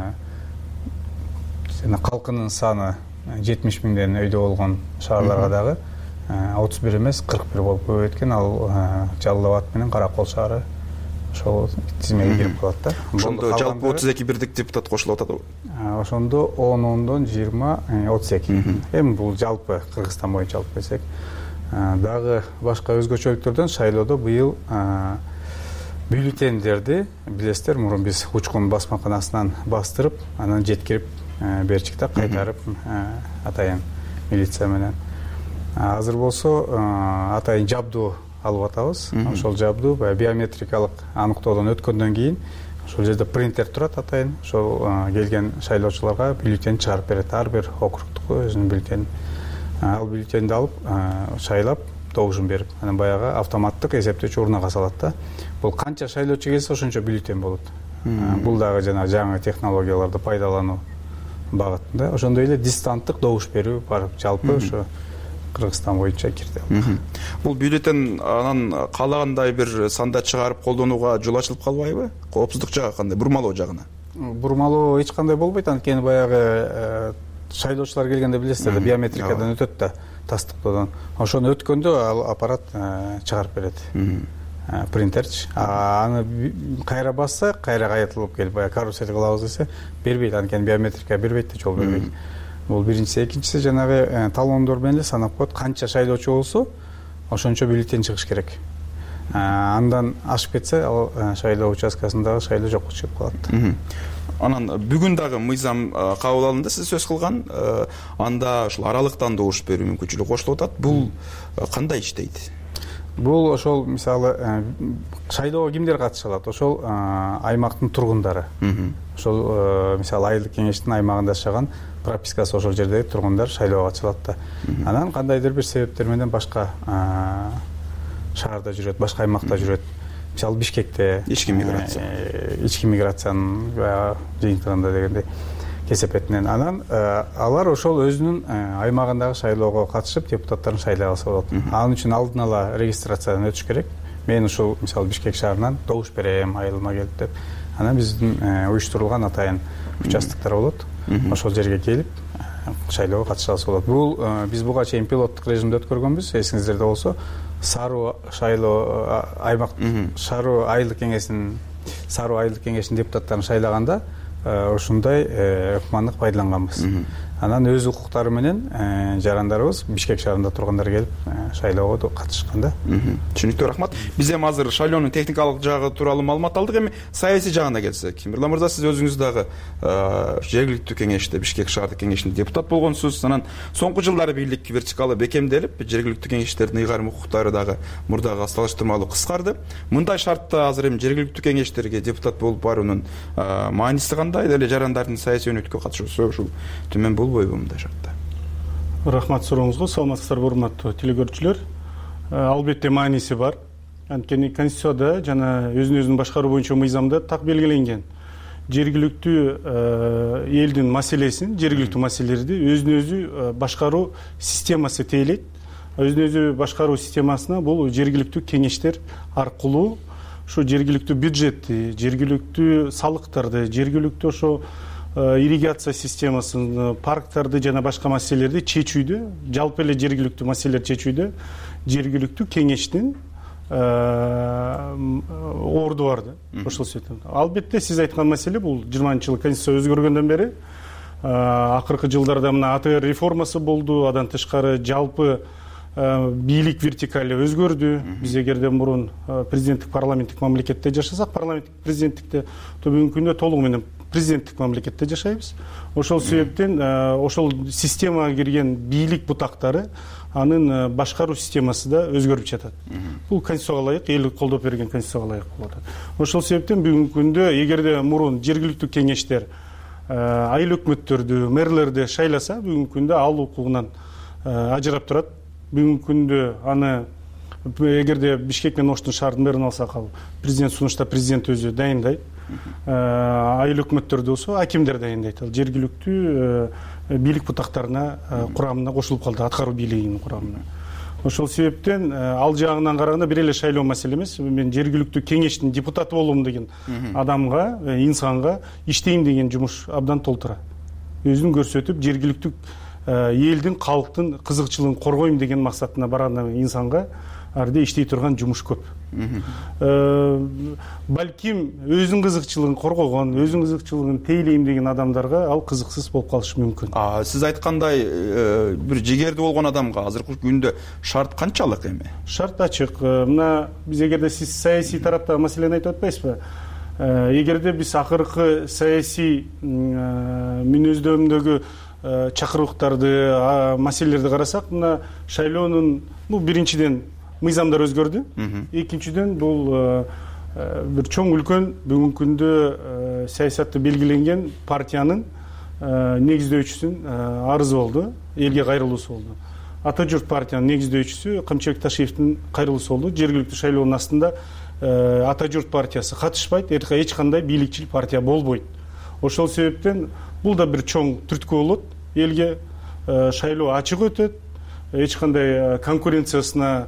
жана калкынын саны жетимиш миңден өйдө болгон шаарларга дагы отуз бир эмес кырк бир болуп көбөйткөн. Ал Жалал Абад менен Каракол шаары ошол тизмеге кирип калат да. Ошондо жалпы отуз эки бирдик депутат кошулуп атат. Ошондо он ондон жыйырма отуз эки. Эми бул жалпы Кыргызстан боюнча алып келсек, дагы башка өзгөчөлүктөрдөн шайлоодо быйыл бюллетендерди билесиздер, мурун биз учкун басмаканасынан бастырып, анан жеткирип берчик да, кайтарып атайын милиция менен. Азыр болсо атайын жабдуу алып атабыз. Ошол жабдуу биометрикалык аныктоодон өткөндөн кийин ошол жерде принтер турат атайын. Ошол келген шайлоочуларга бюллетень чыгарып берет. Ар бир округтук өзүнүн бюллетени. Ал бюллетенди алып шайлап, добушун берип, анан баягы автоматтык эсептөөчү урнага салат да. Бул канча шайлоочу келсе ошончо бюллетень болот. Бул дагы жана жаңы технологияларды пайдалануу багытында. Ошондой эле дистанттык добуш берүү бар. Жалпы ошо Кыргызстан боюнча кирди. Бул бюллетень анан каалагандай бир санда чыгарып колдонууга жол ачылып калбайбы? Коопсуздук жагы кандай? Бурмалоо жагына? Бурмалоо эч кандай болбойт, анткени баягы шайлоочулар келгенде билесиздер, биометрикадан өтөт да, тастыктоодон. Ошону өткөндө ал аппарат чыгарып берет. Принтерчи. Аны кайра басса, кайра кайтылып келип, баягы карусель кылабыз десе, бербейт, анткени биометрика бербейт да, жол бербейт. Бул биринчиси, экинчиси жанагы талондор менен эле санап коет. Канча шайлоочу болсо, ошончо бюллетень чыгыш керек. Андан ашып кетсе, ал шайлоо участкасындагы шайлоо жокко чыгып калат. Анан бүгүн дагы мыйзам кабыл алынды, сиз сөз кылган, анда ушул аралыктан добуш берүү мүмкүнчүлүгү кошулуп атат. Бул кандай иштейт? Бул ошол мисалы шайлоого кимдер катыша алат? Ошол аймактын тургундары. Ошол мисалы айылдык кеңештин аймагында жашаган, пропискасы ошол жердеги тургундар шайлоого катышалат да. Анан кандайдыр бир себептер менен башка шаарда жүрөт, башка аймакта жүрөт. Мисалы Бишкекте ички миграция, ички миграциянын жыйынтыгында дегендей кесепетинен. Анан алар ошол өзүнүн аймагындагы шайлоого катышып, депутаттарын шайлай алса болот. Анын үчүн алдын ала регистрациядан өтүш керек. Мен ушул мисалы Бишкек шаарынан добуш берем, айылыма келип деп. Анан биздин уюштурулган атайын участоктор болот. Ошол жерге келип шайлоого катыша алса болот. Бул биз буга чейин пилоттук режимде өткөргөнбүз. Эсиңиздерде болсо, Саруу шайлоо аймак Саруу айылдык кеңешинин Саруу айылдык кеңешинин депутаттарын шайлаганда ушундай ыкмандык пайдаланганбыз. Анан өз укуктары менен жарандарыбыз Бишкек шаарында тургандар келип шайлоого катышкан да. Түшүнүктүү, рахмат. Биз эми азыр шайлоонун техникалык жагы тууралуу маалымат алдык. Эми саясий жагына келсек, Мирла мырза, сиз өзүңүз дагы жергиликтүү кеңеште, Бишкек шаардык кеңешинде депутат болгонсуз. Анан соңку жылдары бийлик вертикалы бекемделип, жергиликтүү кеңештердин ыйгарым укуктары дагы мурдагы салыштырмалуу кыскарды. Мындай шартта азыр эми жергиликтүү кеңештерге депутат болуп баруунун мааниси кандай? Деле жарандардын саясий өнөкөткө катышуусу ушул төмөн болбойбу мындай шартта? Рахмат сурооңузга. Саламатсыздарбы, урматтуу телекөрүүчүлөр. Албетте мааниси бар. Анткени Конституцияда жана өзүн өзүн башкаруу боюнча мыйзамда так белгиленген. жергиликтүү элдин маселесин, жергиликтүү маселелерди өзүнө өзү башкаруу системасы тейлейт. Өзүнө өзү башкаруу системасына бул жергиликтүү кеңештер аркылуу ушу жергиликтүү бюджетти, жергиликтүү салыктарды, жергиликтүү ошо ирригация системасын, парктарды жана башка маселелерди чечүүдө, жалпы эле жергиликтүү маселелерди чечүүдө жергиликтүү кеңештин орду бар да. Ошол себептен албетте сиз айткан маселе бул жыйырманчы жылы конституция өзгөргөндөн бери акыркы жылдарда мына АТР реформасы болду, андан тышкары жалпы бийлик вертикали өзгөрдү. Биз эгерде мурун президенттик парламенттик мамлекетте жашасак, парламенттик президенттикте, то бүгүнкү күндө толугу менен президенттик мамлекетте жашайбыз. Ошол себептен ошол системага кирген бийлик бутактары анын башкаруу системасы да өзгөрүп жатат. Бул конституцияга ылайык, эл колдоп берген конституцияга ылайык болуп атат. Ошол себептен бүгүнкү күндө эгерде мурун жергиликтүү кеңештер айыл өкмөттөрдү, мэрлерди шайласа, бүгүнкү күндө ал укугунан ажырап турат. Бүгүнкү күндө аны эгерде Бишкек менен Оштун шаарынын мэрин алсак, ал президент сунушта президент өзү дайындайт. Айыл өкмөттөрдү болсо акимдер дайындайт. Ал жергиликтүү бийлик бутактарына курамына кошулуп калды, аткаруу бийлигинин курамына. Ошол себептен ал жагынан караганда бир эле шайлоо маселе эмес. Мен жергиликтүү кеңештин депутаты болом деген адамга, инсанга иштейм деген жумуш абдан толтура. Өзүн көрсөтүп, жергиликтүү элдин, калктын кызыкчылыгын коргойм деген максатына барган инсанга арде иштей турган жумуш көп. Балким өзүнүн кызыкчылыгын коргогон, өзүнүн кызыкчылыгын тейлейм деген адамдарга ал кызыксыз болуп калышы мүмкүн. Сиз айткандай бир жигерди болгон адамга азыркы күндө шарт канчалык эми? Шарт ачык. Мына биз эгерде сиз саясий тараптагы маселени айтып атпайсызбы? Эгерде биз акыркы саясий мүнөздөмдөгү чакырыктарды, маселелерди карасак, мына шайлоонун бул биринчиден мыйзамдар өзгөрдү. Экинчиден бул бир чоң үлкөн бүгүнкү күндө саясатты белгиленген партиянын негиздөөчүсүнүн арызы болду, элге кайрылуусу болду. Ата журт партиянын негиздөөчүсү Камчыбек Ташиевдин кайрылуусу болду. Жергиликтүү шайлоонун астында Ата журт партиясы катышпайт, эч кандай бийликчил партия болбойт. Ошол себептен бул да бир чоң түрткү болот. Элге шайлоо ачык өтөт. Эч кандай конкуренциясына,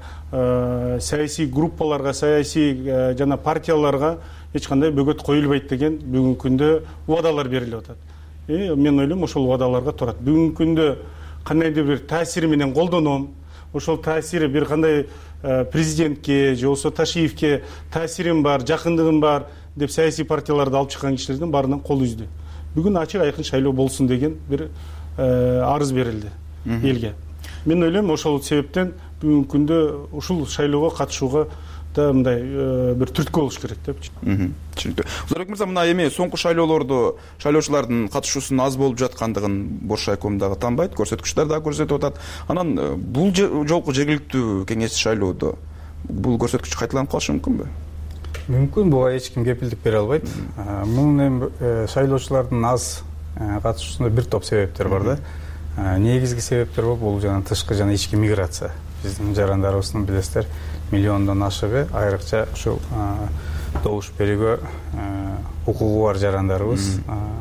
саясий группаларга, саясий жана партияларга эч кандай бөгөт коюлбайт деген бүгүнкү күндө убадалар берилип атат. Мен ойлойм, ошол убадаларга турат. Бүгүнкү күндө кандайдыр бир таасири менен колдоном, ошол таасири бир кандай президентке же болбосо Ташиевке таасирим бар, жакындыгым бар деп саясий партияларды алып чыккан кишилердин баарынан кол үздү. Бүгүн ачык айкын шайлоо болсун деген бир арыз берилди элге. Мен ойлойм, ошол себептен бүгүнкү күндө ушул шайлоого катышууга да мындай бир түрткү болуш керек деп. Түшүнүктүү. Узарбек мырза, мына эми соңку шайлоолордо шайлоочулардын катышуусунун аз болуп жаткандыгын Бош райком дагы танбайт, көрсөткүчтөр дагы көрсөтүп атат. Анан бул жолку жергиликтүү кеңеш шайлоодо бул көрсөткүч кайталанып калышы мүмкүнбү? Мүмкүн, буга эч ким кепилдик бере албайт. Мунун эми шайлоочулардын аз катышуусунда бир топ себептер бар да. Негизги себептер бул жана тышкы жана ички миграция. Биздин жарандарыбыздын билесиздер миллиондон ашыгы айрыкча ушул добуш берүүгө укугу бар жарандарыбыз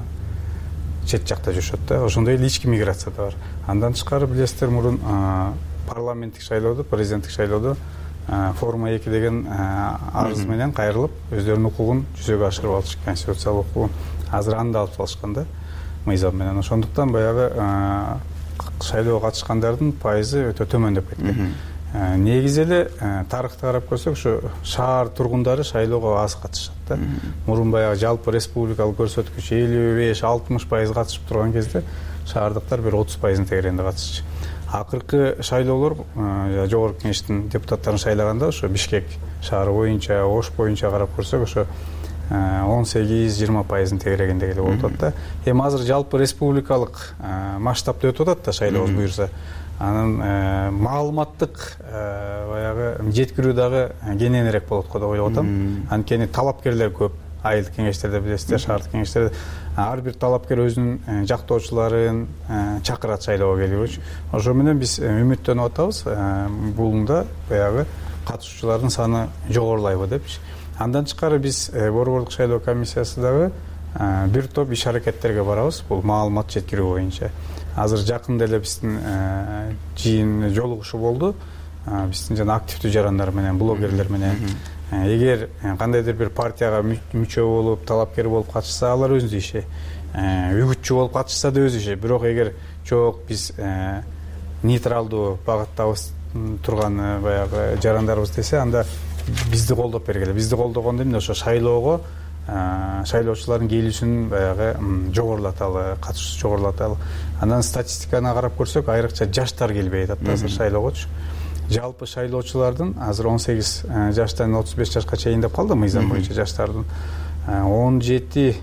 чет жакта жүрүшөт да. Ошондой эле ички миграция да бар. Андан тышкары билесиздер, мурун парламенттик шайлоодо, президенттик шайлоодо форма эки деген арыз менен кайрылып, өздөрүнүн укугун жүзөгө ашырып алышты, конституциялык укугун. Азыр аны да алып салышкан да, мыйзам менен. Ошондуктан баягы шайлоого катышкандардын пайызы өтө төмөн деп кеткен. Негизи эле тарыхты карап көрсөк, ушу шаар тургундары шайлоого аз катышат да. Мурун баягы жалпы республикалык көрсөткүч элүү беш алтымыш пайыз катышып турган кезде шаардыктар бир отуз пайыздын тегерегинде катышчу. Акыркы шайлоолор жогорку кеңештин депутаттарын шайлаганда ошо Бишкек шаары боюнча, Ош боюнча карап көрсөк, ошо он сегиз жыйырма пайыздын тегерегинде эле болуп атат да. Эми азыр жалпы республикалык масштабта өтүп атат да шайлообуз буюрса. Анын маалыматтык баягы жеткирүү дагы кененирээк болот го деп ойлоп атам. Анткени талапкерлер көп. Айылдык кеңештерде билесиздер, шаардык кеңештерде ар бир талапкер өзүнүн жактоочуларын чакырат шайлоого келүүчү. Ошо менен биз үмүттөнүп атабыз, булунда баягы катышуучулардын саны жогорулайбы депчи. Андан тышкары биз борбордук шайлоо комиссиясы дагы бир топ иш аракеттерге барабыз. Бул маалымат жеткирүү боюнча. Азыр жакында эле биздин жыйын жолугушуу болду. Биздин жана активдүү жарандар менен, блогерлер менен. Эгер кандайдыр бир партияга мүчө болуп, талапкер болуп катышса, алар өзүнүн иши. Үгүтчү болуп катышса да өз иши. Бирок эгер жок биз нейтралдуу багыттабыз турган баягы жарандарыбыз десе, анда бизди колдоп бергиле. Бизди колдогондо эмне ошо шайлоого шайлоочулардын келүүсүн баягы жогорулаталы, катышуусун жогорулаталы. Андан статистиканы карап көрсөк, айрыкча жаштар келбей атат азыр шайлоогочу. Жалпы шайлоочулардын азыр он сегиз жаштан отуз беш жашка чейин деп калды мыйзам боюнча жаштардын он жети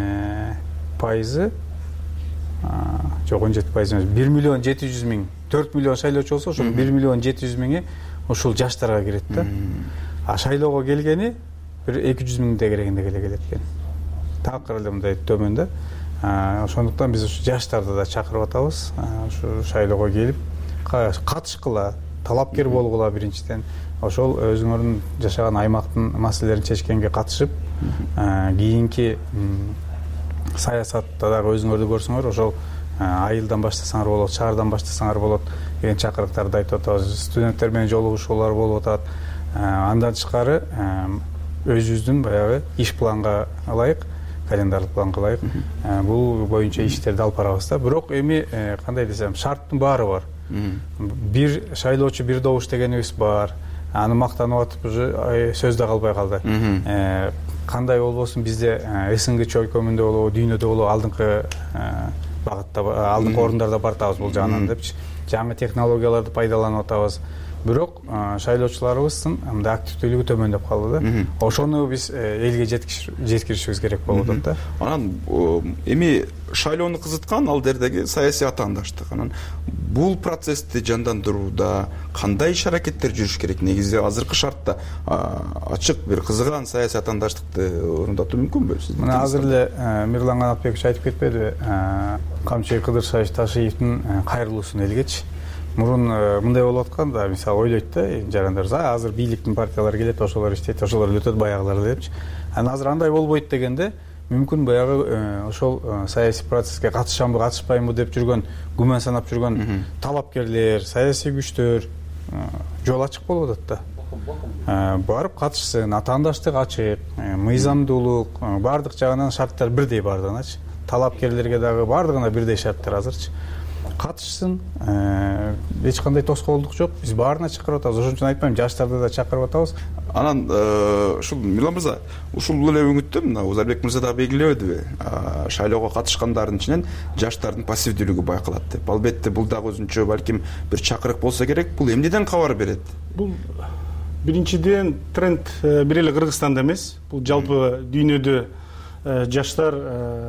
пайызы жок он жети пайыз эмес, бир миллион жети жүз миң, төрт миллион шайлоочу болсо, ошол бир миллион жети жүз миңи ушул жаштарга кирет да. А шайлоого келгени бир эки жүз миңде керегинде келе келет экен. Такыр эле мындай төмөн да. Ошондуктан биз ушу жаштарды да чакырып атабыз. Ушу шайлоого келип катышкыла, талапкер болгула биринчиден. Ошол өзүңөрдүн жашаган аймактын маселелерин чечкенге катышып, кийинки саясатта дагы өзүңөрдү көрсөңөр, ошол айылдан баштасаңар болот, шаардан баштасаңар болот деген чакырыктарды айтып атабыз. Студенттер менен жолугушуулар болуп атат. Андан тышкары өзүбүздүн баягы иш планга ылайык, календарлык планга ылайык бул боюнча иштерди алып барабыз да. Бирок эми кандай десем, шарттын баары бар. Бир шайлоочу бир добуш дегенибиз бар. Аны мактанып атып уже сөз да калбай калды. Кандай болбосун бизде СНГ чөйкөмүндө болобу, дүйнөдө болобу алдыңкы багытта, алдыңкы орундарда бартабыз бул жагынан депчи. Жаңы технологияларды пайдаланып атабыз. Бирок шайлоочуларыбыздын мындай активдүүлүгү төмөндөп калды да. Ошону биз элге жеткиришибиз керек болуп атат да. Анан эми шайлоону кызыткан ал жердеги саясий атаандаштык. Анан бул процессти жандандырууда кандай иш аракеттер жүрүш керек? Негизи азыркы шартта ачык бир кызыган саясий атаандаштыкты орундатуу мүмкүнбү? Мына азыр эле Мирлан Канатбекович айтып кетпедиби? Камчы Кыдыршаевич Ташиевдин кайрылуусун элгечи. Мурун мындай болуп атканда, мисалы ойлойт да, жарандар, азыр бийликтин партиялары келет, ошолор иштейт, ошолор өтөт баягылар депчи. Анан азыр андай болбойт дегенде, мүмкүн баягы ошол саясий процесске катышамбы, катышпаймбы деп жүргөн, күмөн санап жүргөн талапкерлер, саясий күчтөр жол ачык болуп атат да. Барып катышсын, атаандаштык ачык, мыйзамдуулук, бардык жагынан шарттар бирдей бардыгыначы. Талапкерлерге дагы бардыгына бирдей шарттар азырчы. Катышсын, эч кандай тоскоолдук жок. Биз баарына чакырып атабыз. Ошон үчүн айтпайм, жаштарды да чакырып атабыз. Анан ушул Мирлан мырза, ушул эле өңүттө мына Узарбек мырза да белгилебедиби? Шайлоого катышкандардын ичинен жаштардын пассивдүүлүгү байкалат деп. Албетте бул дагы өзүнчө балким бир чакырык болсо керек. Бул эмнеден кабар берет? Бул биринчиден тренд бир эле Кыргызстанда эмес. Бул жалпы дүйнөдө жаштар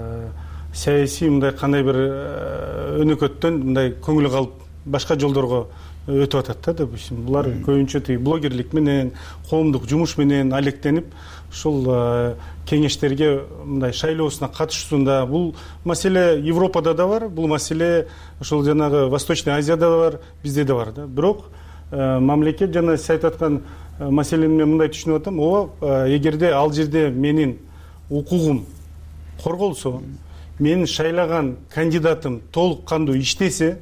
саясий мындай кандай бир өнөкөттөн мындай көңүлү калып башка жолдорго өтүп атат да. Булар көбүнчө тиги блогерлик менен, коомдук жумуш менен алектенип, ушул кеңештерге мындай шайлоосуна катышуусунда. Бул маселе Европада да бар, бул маселе ошол жанагы Восточный Азияда да бар, бизде да бар да. Бирок мамлекет жана сиз айтып аткан маселени мен мындай түшүнүп атам. Ооба, эгерде ал жерде менин укугум корголсо, менин шайлаган кандидатым толук кандуу иштесе,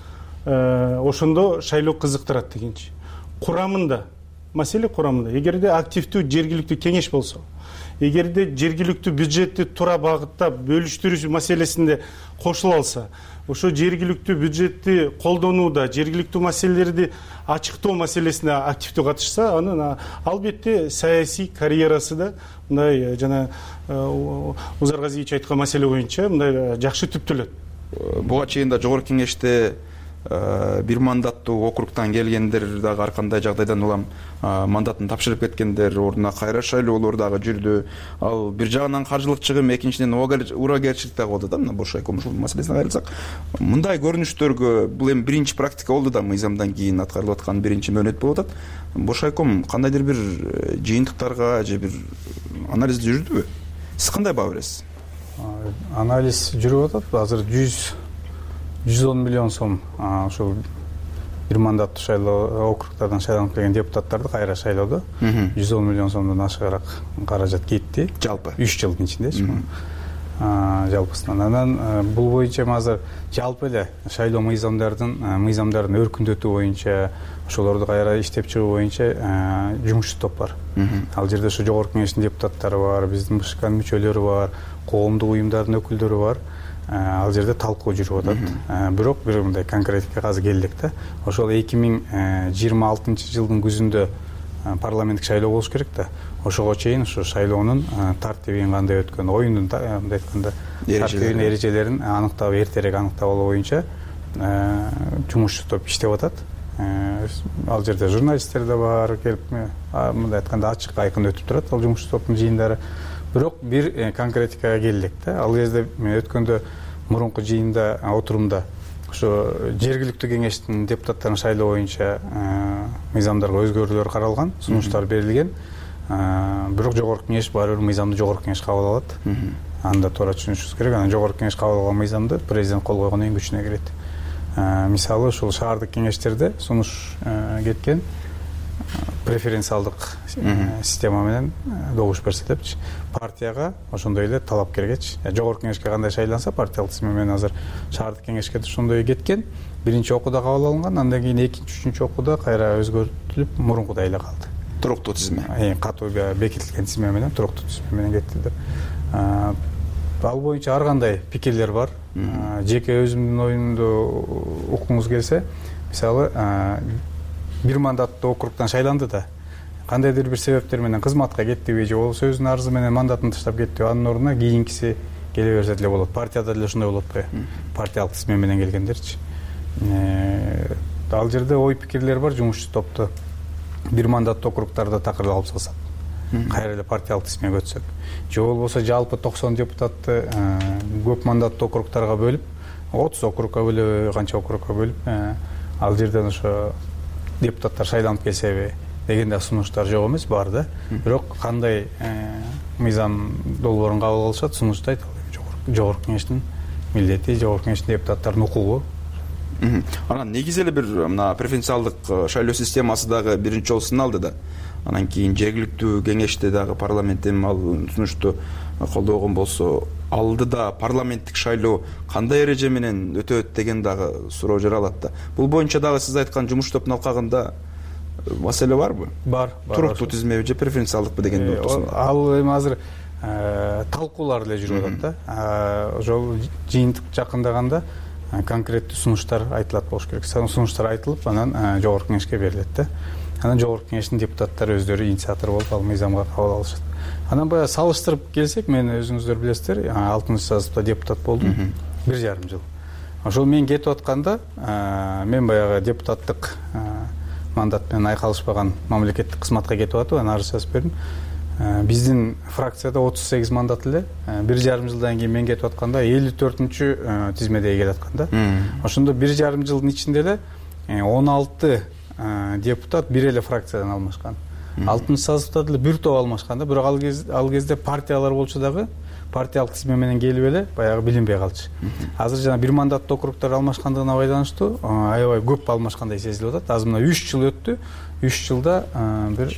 ошондо шайлоо кызыктырат дегенчи. Курамында, маселе курамында, эгерде активдүү жергиликтүү кеңеш болсо, эгерде жергиликтүү бюджетти туура багыттап бөлүштүрүү маселесинде кошула алса, ошо жергиликтүү бюджетти колдонууда, жергиликтүү маселелерди ачыктоо маселесине активдүү катышса, анын албетте саясий карьерасы да мындай жана Узаргазиевич айткан маселе боюнча мындай жакшы түптөлөт. Буга чейин да жогорку кеңеште бир мандаттуу округтан келгендер дагы ар кандай жагдайдан улам мандатын тапшырып кеткендер, ордуна кайра шайлоолор дагы жүрдү. Ал бир жагынан каржылык чыгым, экинчиден урагерчилик дагы болду да. Мына бош айком ушул маселесине кайрылсак, мындай көрүнүштөргө бул эми биринчи практика болду да, мыйзамдан кийин аткарылып аткан биринчи мөөнөт болуп атат. Бош айком кандайдыр бир жыйынтыктарга же бир анализ жүрдүбү? Сиз кандай баа бересиз? Анализ жүрүп атат. Азыр жүз жүз он миллион сом ошол бир мандаттуу шайлоо округдардан шайланып келген депутаттарды кайра шайлоодо жүз он миллион сомдон ашыгыраак каражат кетти. Жалпы үч жылдын ичиндечи. жалпысынан. Анан бул боюнча азыр жалпы эле шайлоо мыйзамдардын мыйзамдарын өркүндөтүү боюнча, ошолорду кайра иштеп чыгуу боюнча жумушчу топ бар. Ал жерде ушу жогорку кеңештин депутаттары бар, биздин БШКнын мүчөлөрү бар, коомдук уюмдардын өкүлдөрү бар. Ал жерде талкуу жүрүп атат. Бирок бир мындай конкретикке азыр келдик да. Ошол эки миң жыйырма алтынчы жылдын күзүндө парламенттик шайлоо болуш керек да. Ошого чейин ушу шайлоонун тартибин кандай өткөн, оюндун мындай айтканда тартибин, эрежелерин аныктап, эртерээк аныктап алуу боюнча жумушчу топ иштеп атат. Ал жерде журналисттер да бар, келип мындай айтканда ачык айкын өтүп турат ал жумушчу топтун жыйындары. Бирок бир конкретикага келдик да. Ал кезде мен өткөндө мурунку жыйында, отурумда ошо жергиликтүү кеңештин депутаттарын шайлоо боюнча мыйзамдарга өзгөрүүлөр каралган, сунуштар берилген. Бирок жогорку кеңеш баары бир мыйзамды жогорку кеңеш кабыл алат. Анда туура түшүнүшүбүз керек. Анан жогорку кеңеш кабыл алган мыйзамды президент кол койгондон кийин күчүнө кирет. Мисалы ушул шаардык кеңештерде сунуш кеткен преференциалдык система менен добуш берсе депчи, партияга ошондой эле талапкергечи жогорку кеңешке кандай шайланса, партиялык тизме менен азыр шаардык кеңешке ошондой кеткен. Биринчи окууда кабыл алынган, андан кийин экинчи, үчүнчү окууда кайра өзгөртүлүп, мурункудай эле калды. Туруктуу тизме. Эң катуу бекитилген тизме менен, туруктуу тизме менен кетти. Ал боюнча ар кандай пикирлер бар. Жеке өзүмдүн оюмду уккуңуз келсе, мисалы, бир мандаттуу округтан шайланды да, кандайдыр бир себептер менен кызматка кеттиби же болбосо өзүнүн арызы менен мандатын таштап кетти, анын ордуна кийинкиси келе берсе деле болот. Партияда деле ошондой болот го, партиялык тизме менен келгендерчи. Ал жерде ой пикирлер бар, жумушчу топту бир мандаттуу округтарда такыр алып салсак, кайра эле партиялык тизмеге өтсөк, же болбосо жалпы токсон депутатты көп мандаттуу округтарга бөлүп, отуз округка бөлүп, канча округка бөлүп, ал жерден ошо депутаттар шайланып келсеби деген да сунуштар жок эмес, бар да. Бирок кандай мыйзам долбоорун кабыл алышат, сунуштайт. Жогорку кеңештин милдети, жогорку кеңештин депутаттарынын укугу. Анан негизи эле бир мына преференциалдык шайлоо системасы дагы биринчи жолу сыналды да. Анан кийин жергиликтүү кеңеште дагы парламенттин ал сунушту колдогон болсо, алдыда парламенттик шайлоо кандай эреже менен өтөт деген дагы суроо жаралат да. Бул боюнча дагы сиз айткан жумуш топтун алкагында маселе барбы? Бар. Туруктуу тизмеби же преференциалдыкпы дегенди ортосунда? Ал эми азыр талкуулар эле жүрүп атат да. Ошол жыйынтык жакындаганда конкреттүү сунуштар айтылат болуш керек. Сунуштар айтылып, анан жогорку кеңешке берилет да. Анан жогорку кеңештин депутаттары өздөрү инициатор болуп ал мыйзамга кабыл алышат. Анан баягы салыштырып келсек, мен өзүңүздөр билесиздер, алтынчы сазыпта депутат болдум, бир жарым жыл. Ошол мен кетип атканда, мен баягы депутаттык мандат менен айкалышпаган мамлекеттик кызматка кетип атып, анан арыз жазып бердим. Биздин фракцияда отуз сегиз мандат эле, бир жарым жылдан кийин мен кетип атканда элүү төртүнчү тизмеде келаткан да. Ошондо бир жарым жылдын ичинде эле он алты депутат бир эле фракциядан алмашкан. алтынчы сазыпта деле бир топ алмашкан да, бирок ал кезде партиялар болчу дагы партиялык тизме менен келип эле баягы билинбей калчу. Азыр жана бир мандаттуу округтар алмашкандыгына байланыштуу аябай көп алмашкандай сезилип атат. Азыр мына үч жыл өттү. үч жылда бир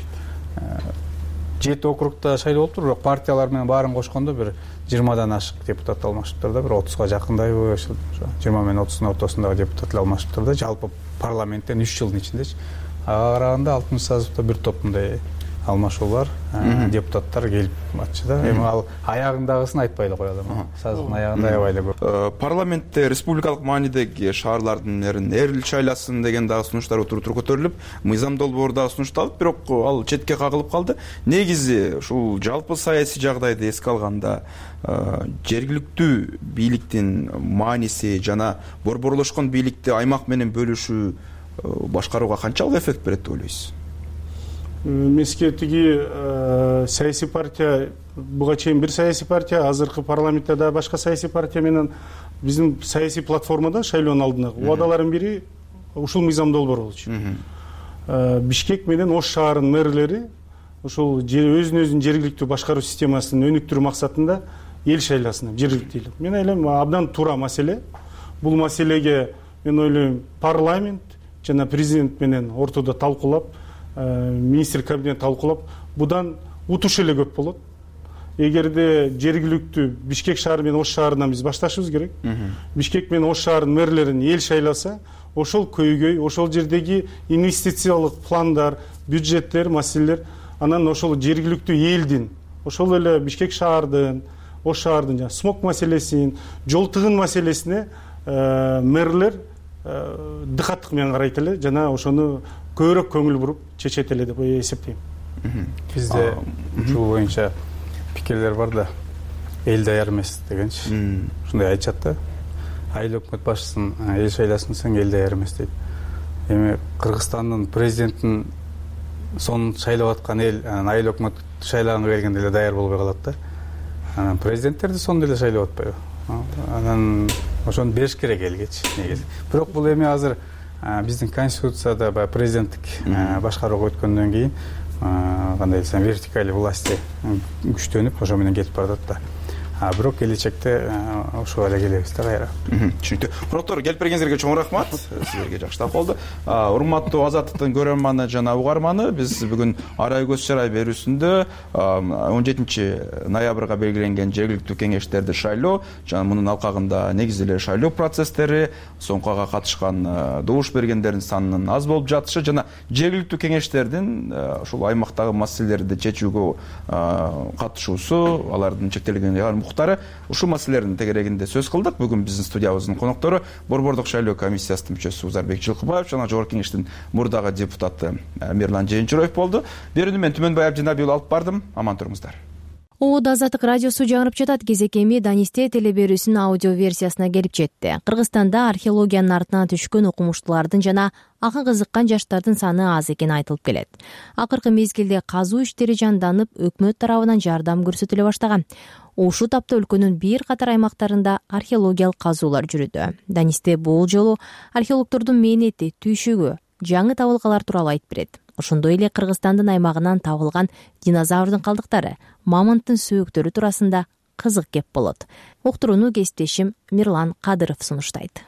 жети округта шайлоо болуптур, бирок партиялар менен баарын кошкондо бир жыйырмадан ашык депутат алмашыптыр да, бир отузга жакындайбы, ошо жыйырма менен отуздун ортосундагы депутат алмашыптыр да, жалпы парламенттен үч жылдын ичиндечи. Ага караганда алтынчы сазыпта бир топ мындай алмашуулар, депутаттар келип атчы да. Эми ал аягындагысын айтпай эле коелу. Сазыктын аягында аябай эле көп. Парламентте республикалык маанидеги шаарлардын эрин эл шайласын деген дагы сунуштар отуруп көтөрүлүп, мыйзам долбоор дагы сунушталып, бирок ал четке кагылып калды. Негизи ушул жалпы саясий жагдайды эске алганда, жергиликтүү бийликтин мааниси жана борборлошкон бийликти аймак менен бөлүшүү башкарууга канчалык эффект берет деп ойлойсуз? Миске тиги саясий партия, буга чейин бир саясий партия, азыркы парламентте да башка саясий партия менен биздин саясий платформада шайлоонун алдындагы убадалардын бири ушул мыйзам долбоор болчу. Бишкек менен Ош шаарынын мэрлери ушул өзүн өзүн жергиликтүү башкаруу системасын өнүктүрүү максатында эл шайласын жергиликтүү эл. Мен ойлойм абдан туура маселе. Бул маселеге мен ойлойм парламент жана президент менен ортодо талкуулап, министр кабинет талкуулап, будан утуш эле көп болот. эгерде жергиликтүү Бишкек шаары менен Ош шаарынан биз башташыбыз керек. Бишкек менен Ош шаарынын мэрлерин эл шайласа, ошол көйгөй, ошол жердеги инвестициялык пландар, бюджеттер, маселелер анан ошол жергиликтүү элдин, ошол эле Бишкек шаардын, Ош шаардын жана смог маселесин, жол тыгын маселесине мэрлер дыкаттык менен карайт эле жана ошону көбүрөөк көңүл буруп чечет эле деп эсептейм. Бизде ушул боюнча пикирлер бар да, эл даяр эмес дегенчи. Ушундай айтышат да. Айыл өкмөт башчысын эл шайласын десең, эл даяр эмес дейт. Эми Кыргызстандын президентин сонун шайлап аткан эл айыл өкмөт шайлаганга келгенде эле даяр болбой калат да. Анан президенттерди сонун эле шайлап атпайбы? Анан ошону бериш керек элгечи негизи. Бирок бул эми азыр биздин конституцияда баягы президенттик башкарууга өткөндөн кийин кандай десем вертикаль власти күчтөнүп ошо менен кетип баратат да. А бирок келечекте ошого эле келебиз да кайра. Түшүнүктүү. Коноктор келип бергениңизге чоң рахмат. Силерге жакшылап болду. Урматтуу Азаттыктын көрөрманы жана угарманы, биз бүгүн Арай көз чарай берүүсүндө он жетинчи ноябрга белгиленген жергиликтүү кеңештерди шайлоо жана мунун алкагында негизи эле шайлоо процесстери, соңкуга катышкан добуш бергендердин санынын аз болуп жатышы жана жергиликтүү кеңештердин ушул аймактагы маселелерди чечүүгө катышуусу, алардын чектелген муктары, ушул маселелердин тегерегинде сөз кылдык. Бүгүн биздин студиябыздын коноктору Борбордук шайлоо комиссиясынын мүчөсү Узарбек Жылкыбаев жана Жогорку кеңештин мурдагы депутаты Мирлан Жээнчуроев болду. Берүүнү мен Түмөнбай Абдинабиұлы алып бардым. Аман туруңуздар. Оод Азаттык радиосу жаңырып жатат. Кезекеми Данисте телеберүүсүнүн аудио версиясына келип жетти. Кыргызстанда археологиянын артынан түшкөн окумуштуулардын жана ага кызыккан жаштардын саны аз экени айтылып келет. Акыркы мезгилде казуу иштери жанданып, өкмөт тарабынан жардам көрсөтүлө баштаган. Ушул тапта өлкөнүн бир катар аймактарында археологиялык казуулар жүрүүдө. Данисте бул жолу археологдордун мээнети, түйшүгү, жаңы табылгалар тууралуу айтып берет. Ошондой эле Кыргызстандын аймагынан табылган динозаврдын калдыктары, мамонттун сөөктөрү туурасында кызык кеп болот. Уктурууну кесиптешим Мирлан Кадыров сунуштайт.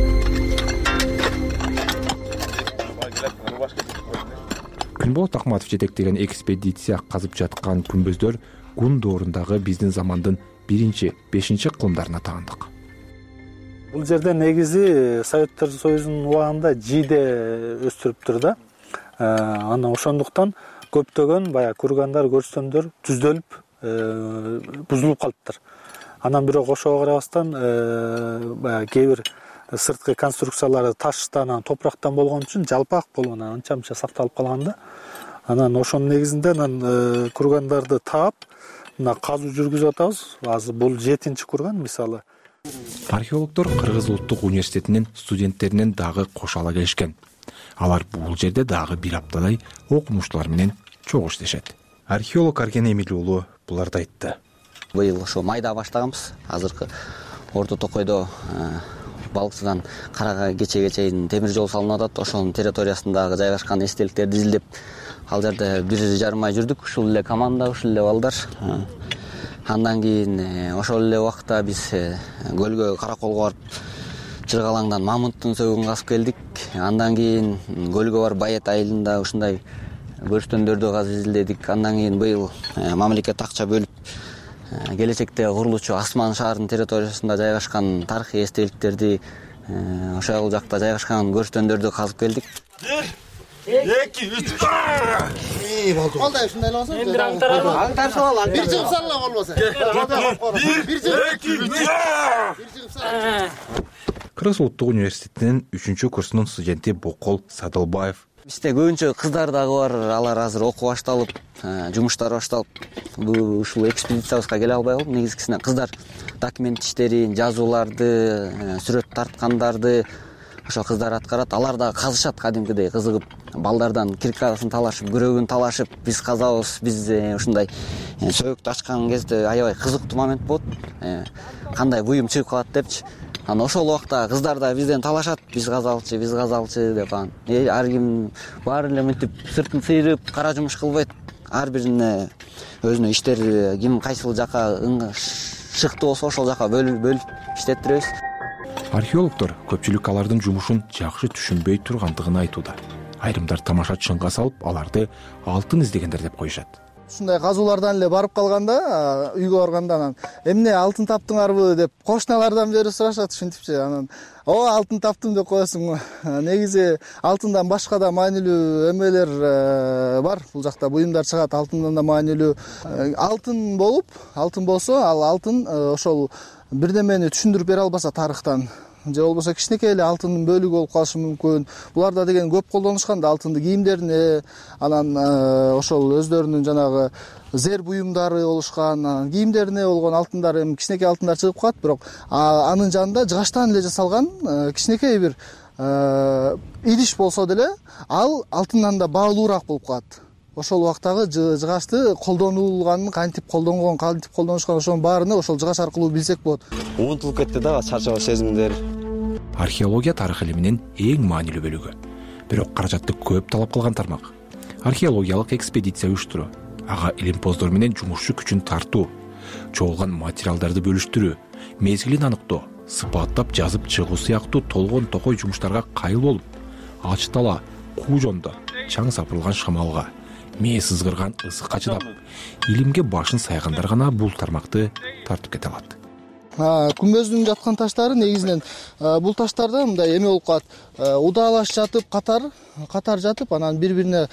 Күнболот Акматов жетектеген экспедиция казып жаткан күмбөздөр Гун доорундагы биздин замандын биринчи, бешинчи кылымдарына таандык. Бул жерде негизи Советтер Союзунун убагында жийде өстүрүптүр да. Ана ошондуктан көптөгөн баягы кургандар, көрстөндөр түздөлүп, бузулуп калыптыр. Анан бирок ошого карабастан баягы кээ бир сырткы конструкциялары таштан, топурактан болгон үчүн жалпак болгон, анча-мынча сакталып калган да. Анан ошонун негизинде анан кургандарды таап, мына казуу жүргүзүп атабыз. Азыр бул жетинчи курган мисалы. Археологдор Кыргыз улуттук университетинин студенттеринен дагы кошо келишкен. Алар бул жерде дагы бир аптадай окумуштуулар менен чогуу иштешет. Археолог Арген Эмиль уулу буларды айтты. Быйыл ошо майда баштаганбыз. Азыркы Орто Токойдо Балыкчыдан Карага кечеге чейин темир жол салынып атат. Ошонун территориясындагы жайгашкан эстеликтерди изилдеп, ал жерде бир жарым ай жүрдүк. Ушул эле команда, ушул эле балдар. Андан кийин ошол эле убакта биз көлгө Караколго барып, Чыргалаңдан мамонттун сөөгүн казып келдик. Андан кийин көлгө барып Байет айылында ушундай көрстөндөрдү казып изилдедик. Андан кийин быйыл мамлекет акча бөлүп, келечекте курулуучу Асман шаарынын территориясында жайгашкан тарыхый эстеликтерди, ошол жакта жайгашкан көрстөндөрдү казып келдик. эки үч Калдай ушундай болсо бир аңтарып ал. Бир жыгып салла болбосо. Бир жыгып салла. Кыргыз улуттук университетинин үчүнчү курсунун студенти Бокол Садылбаев. Бизде көбүнчө кыздар дагы бар, алар азыр окуу башталып, жумуштары башталып, ушул экспедициябызга келе албай калды. Негизгисине кыздар документ иштерин, жазууларды, сүрөт тарткандарды ошо кыздар аткарат. Алар да казышат кадимкидей кызыгып, балдардан киркасын талашып, күрөгүн талашып, биз казабыз, биз ушундай сөөктү ачкан кезде аябай кызыктуу момент болот. Кандай буюм чыгып калат депчи. Анан ошол убакта кыздар да бизден талашат, биз казалчы, биз казалчы деп анан. Ар ким баары эле мынтип сыртын сыйрып, кара жумуш кылбайт. Ар бирине өзүнүн иштери ким кайсыл жака шыктуу болсо ошол жака бөлүп иштеттиребиз. Археологдор көпчүлүк алардын жумушун жакшы түшүнбөй тургандыгын айтууда. Айрымдар тамаша чынга салып, аларды алтын издегендер деп коюшат. ушундай казуулардан эле барып калганда, үйгө барганда анан эмне алтын таптыңарбы деп кошуналардан бери сурашат ушинтипчи. Анан о алтын таптым деп коесуң. Негизи алтындан башка да маанилүү эмелер бар. Бул жакта буюмдар чыгат, алтындан да маанилүү. Алтын болуп, алтын болсо, ал алтын ошол бирдемени түшүндүрүп бере албаса тарыхтан, же болбосо кичинекей эле алтындын бөлүгү болуп калышы мүмкүн. Буларда деген көп колдонушкан да, алтынды кийимдерине, анан ошол өздөрүнүн жанагы зер буюмдары болушкан, кийимдерине болгон алтындар, эми кичинекей алтындар чыгып калат, бирок анын жанында жыгачтан эле жасалган кичинекей бир идиш болсо деле, ал алтындан да баалуураак болуп калат. Ошол убактагы жыгачты колдонулганын, кантип колдонгон, кантип колдонушкан, ошонун баарыны ошол жыгач аркылуу билсек болот. Унутулуп кетти да чарчоо сезимдер. Археология тарых илиминин эң маанилүү бөлүгү. Бирок каражатты көп талап кылган тармак. Археологиялык экспедиция уюштуруу, ага илимпоздор менен жумушчу күчүн тартуу, чогулган материалдарды бөлүштүрүү, мезгилин аныктоо, сыпаттап жазып чыгуу сыяктуу толгон токой жумуштарга кайыл болуп, ач тала, куу жондо, чаң сапырылган шамалга, мээ сызгырган ысыкка чыдап, илимге башын сайгандар гана бул тармакты тартып кете алат. Күмбөздүн жаткан таштары негизинен бул таштарда мындай эме болуп калат. Удаалаш жатып, катар, катар жатып, анан бири-бирине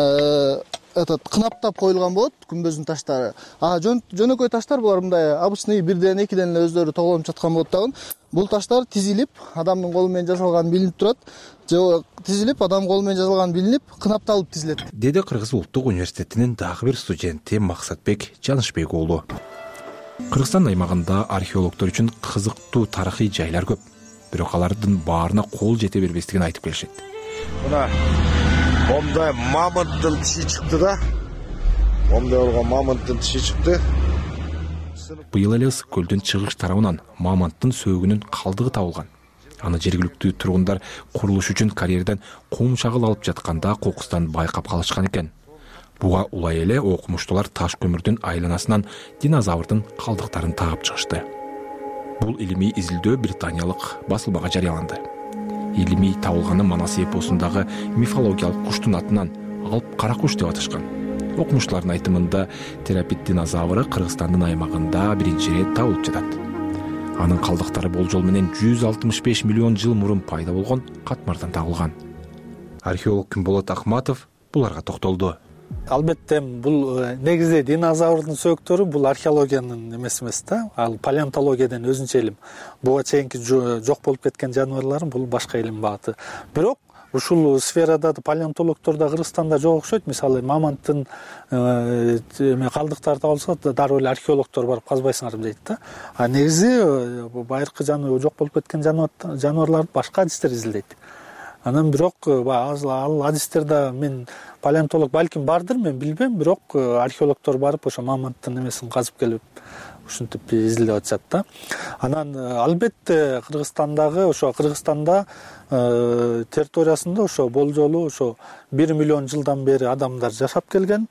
этот кынаптап коюлган болот күмбөздүн таштары. А жөнөкөй таштар булар мындай обычный бирден, экиден эле өздөрү тоголонуп жаткан болот дагы. Бул таштар тизилип, адамдын колу менен жасалган билинип турат. Же тизилип, адам колу менен жасалган билинип, кынапталып тизилет. Деди Кыргыз улуттук университетинин дагы бир студенти Максатбек Жанышбек уулу. Кыргызстан аймагында археологдор үчүн кызыктуу тарыхый жайлар көп. Бирок алардын баарына кол жете бербестигин айтып келишет. Мына момдай мамонттун тиши чыкты да. Момдай болгон мамонттун тиши чыкты. Быйыл эле Ысык көлдүн чыгыш тарабынан мамонттун сөөгүнүн калдыгы табылган. Аны жергиликтүү тургундар курулуш үчүн карьерден кум чагыл алып жатканда кокустан байкап калышкан экен. Буга улай эле окумуштуулар таш көмүрдүн айланасынан динозаврдын калдыктарын таап чыгышты. Бул илимий изилдөө британиялык басылмага жарыяланды. Илимий табылганы Манас эпосундагы мифологиялык куштун атынан алып кара куш деп аташкан. Окумуштуулардын айтымында терапит динозавры Кыргызстандын аймагында биринчи ирет табылып жатат. Анын калдыктары болжол менен жүз алтымыш беш миллион жыл мурун пайда болгон катмардан табылган. Археолог Күнболот Акматов буларга токтолду. Албетте бул негизи динозаврдын сөөктөрү бул археологиянын эмеси эмес да, ал палеонтологиядан өзүнчө илим. Буга чейинки жок болуп кеткен жаныбарлар бул башка илим багыты. Бирок ушул сферада палеонтологдор да Кыргызстанда жок окшойт. Мисалы мамонттун эме калдыктары табылса, дароо эле археологдор барып казбайсыңар дейт да. А негизи байыркы жаныбар жок болуп кеткен жаныбарларды башка адистер изилдейт. Анан бирок ал адистерде мен палеонтолог балким бардыр, мен билбейм, бирок археологдор барып ошо мамонттун эмесин казып келип ушинтип изилдеп атышат да. Анан албетте Кыргызстандагы ошо Кыргызстанда территориясында ошо болжолу ошо бир миллион жылдан бери адамдар жашап келген.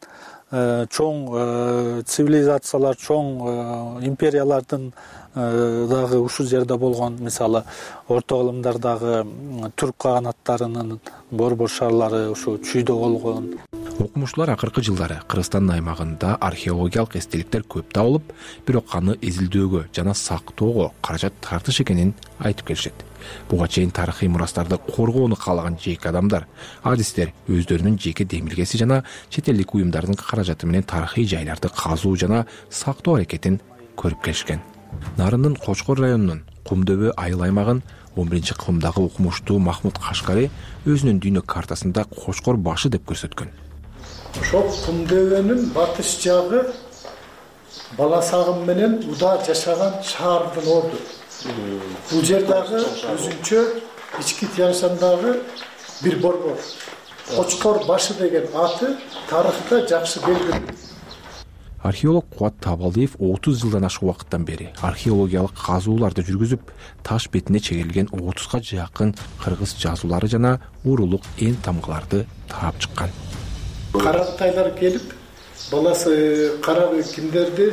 Чоң цивилизациялар, чоң империялардын дагы ушул жерде болгон, мисалы орто кылымдардагы түрк каганаттарынын борбор шарлары ушу чүйдө болгон. Окумуштуулар акыркы жылдары Кыргызстан аймагында археологиялык эстеликтер көп табылып, бирок аны изилдөөгө жана сактоого каражат тартыш экенин айтып келишет. Буга чейин тарыхый мурастарды коргоону каалаган жеке адамдар, адистер өздөрүнүн жеке демилгеси жана чет элдик уюмдардын каражаты менен тарыхый жайларды казуу жана сактоо аракетин көрүп келишкен. Нарындын Кочкор районунун Кумдөбө айыл аймагын он биринчи кылымдагы окумуштуу Махмуд Кашкари өзүнүн дүйнө картасында Кочкор башы деп көрсөткөн. Ошол Кумдөбөнүн батыш жагы Баласагым менен Уда жашаган шаардын орду. Бул жердагы өзүнчө ички Тянь-Шандагы бир борбор. Кочкор башы деген аты тарыхта жакшы белгилүү. Археолог Кубат Табалдиев отуз жылдан ашык убакыттан бери археологиялык казууларды жүргүзүп, таш бетине чегилген отузга жакын кыргыз жазуулары жана урулук эн тамгаларды таап чыккан. Каратайлар келип, баласы кара кимдерди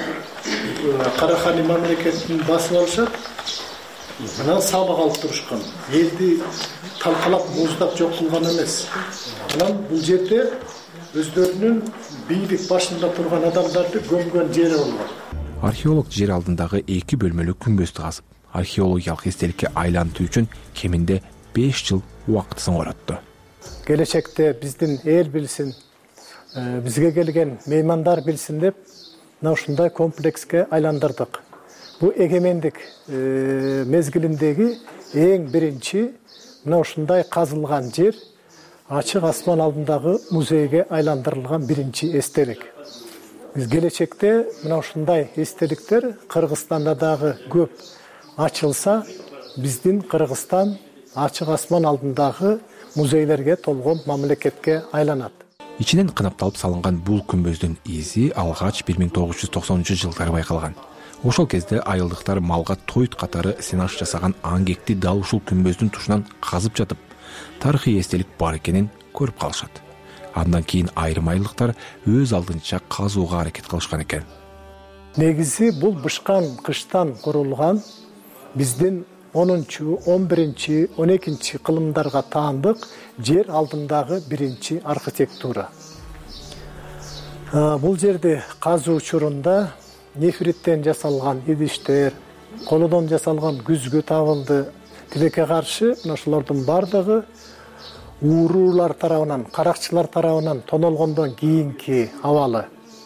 Карахани мамлекетин басып алышат. Анан сабак алып турушкан. Элди талкалап, муздап жок кылган эмес. Анан бул жерде өздөрүнүн бийлик башында турган адамдарды көмгөн жери болгон. Археолог жер алдындагы эки бөлмөлүү күмбөздү казып, археологиялык эстеликке айлантуу үчүн кеминде беш жыл убактысын коротду. Келечекте биздин эл билсин, бизге келген меймандар билсин деп мына ушундай комплекске айландырдык. Бул эгемендик мезгилиндеги эң биринчи мына ушундай казылган жер ачык асман алдындагы музейге айландырылган биринчи эстелик. Биз келечекте мына ушундай эстеликтер Кыргызстанда дагы көп ачылса, биздин Кыргызстан ачык асман алдындагы музейлерге толгон мамлекетке айланат. Ичинен кынапталып салынган бул күмбөздүн изи алгач бир миң тогуз жүз токсонунчу жылдары байкалган. Ошол кезде айылдыктар малга тойт катары сенаш жасаган аңгекти дал ушул күмбөздүн тушунан казып жатып, тарыхый эстелик бар экенин көрүп калышат. Андан кийин айрым айылдыктар өз алдынча казууга аракет кылышкан экен. Негизи бул бышкан кыштан курулган биздин онунчу, он биринчи, он экинчи кылымдарга таандык жер алдындагы биринчи архитектура. Бул жерде казуу учурунда нефриттен жасалган идиштер, колодон жасалган күзгү табылды. Тилекке каршы ошолордун бардыгы уурулар тарабынан, каракчылар тарабынан тонолгондон кийинки абалы.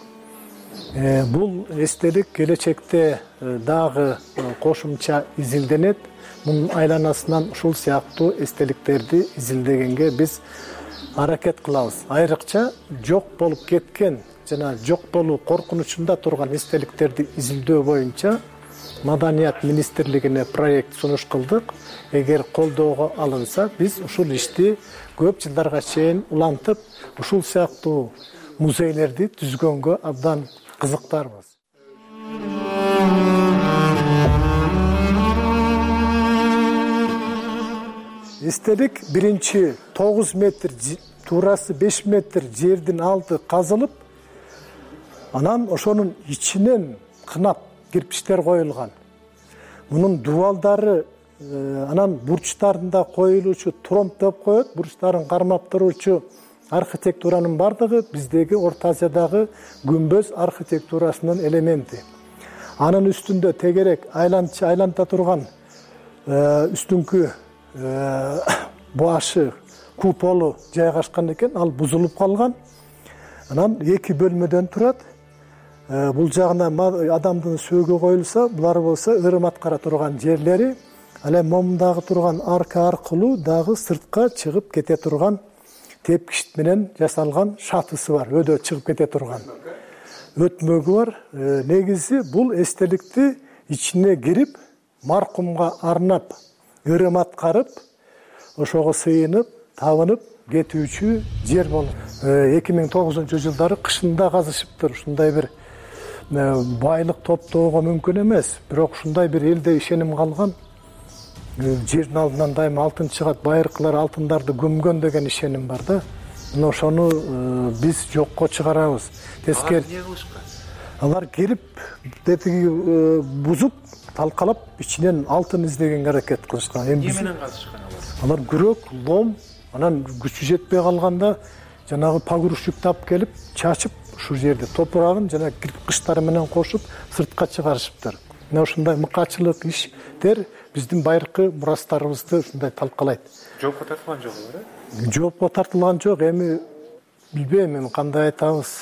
Бул эстелик келечекте дагы кошумча изилденет. Мунун айланасынан ушул сыяктуу эстеликтерди изилдегенге биз аракет кылабыз. Айрыкча жок болуп кеткен жана жок болуу коркунучунда турган эстеликтерди изилдөө боюнча Маданият министрлигине проект сунуш кылдык. Эгер колдоого алынса, биз ушул ишти көп жылдарга чейин улантып, ушул сыяктуу музейлерди түзгөнгө абдан кызыктарбыз. Эстелик биринчи тогуз метр, туурасы беш метр жердин алды казылып, анан ошонун ичинен кынап кирпичтер коюлган. Мунун дубалдары анан бурчтарында коюлуучу тромб деп коет, бурчтарын кармап туруучу архитектуранын бардыгы биздеги Орто Азиядагы күмбөз архитектурасынын элементи. Анын үстүндө тегерек айланчы айланта турган үстүңкү башы куполу жайгашкан экен, ал бузулуп калган. Анан эки бөлмөдөн турат. Бул жагына адамдын сөөгү коюлса, булар болсо ырым аткара турган жерлери, ал эми момундагы турган арка аркылуу дагы сыртка чыгып кете турган тепкичт менен жасалган шатысы бар, өдө чыгып кете турган. Өтмөгү бар. Негизи бул эстеликти ичине кирип, маркумга арнап ырым аткарып, ошого сыйынып, табынып кетүүчү жер болуп. эки миң тогузунчу жылдары кышында казышыптыр. Ушундай бир байлык топтоого мүмкүн эмес, бирок ушундай бир элде ишеним калган. Жердин алдынан дайыма алтын чыгат, байыркылар алтындарды көмгөн деген ишеним бар да. Мына ошону биз жокко чыгарабыз. Тескери. Алар келип, детиги бузуп, талкалап, ичинен алтын издегенге аракет кылышкан. Эмне менен казышкан алар? Алар күрөк, лом, анан күчү жетпей калганда жанагы погрузчик тап келип, чачып, ушул жерде топурагын жана кирпичтары менен кошуп, сыртка чыгарышыптыр. Мына ушундай мыкачылык иштер биздин байыркы мурастарыбызды ушундай талкалайт. Жоопко тартылган жок эле? Жоопко тартылган жок, эми билбейм, эми кандай айтабыз.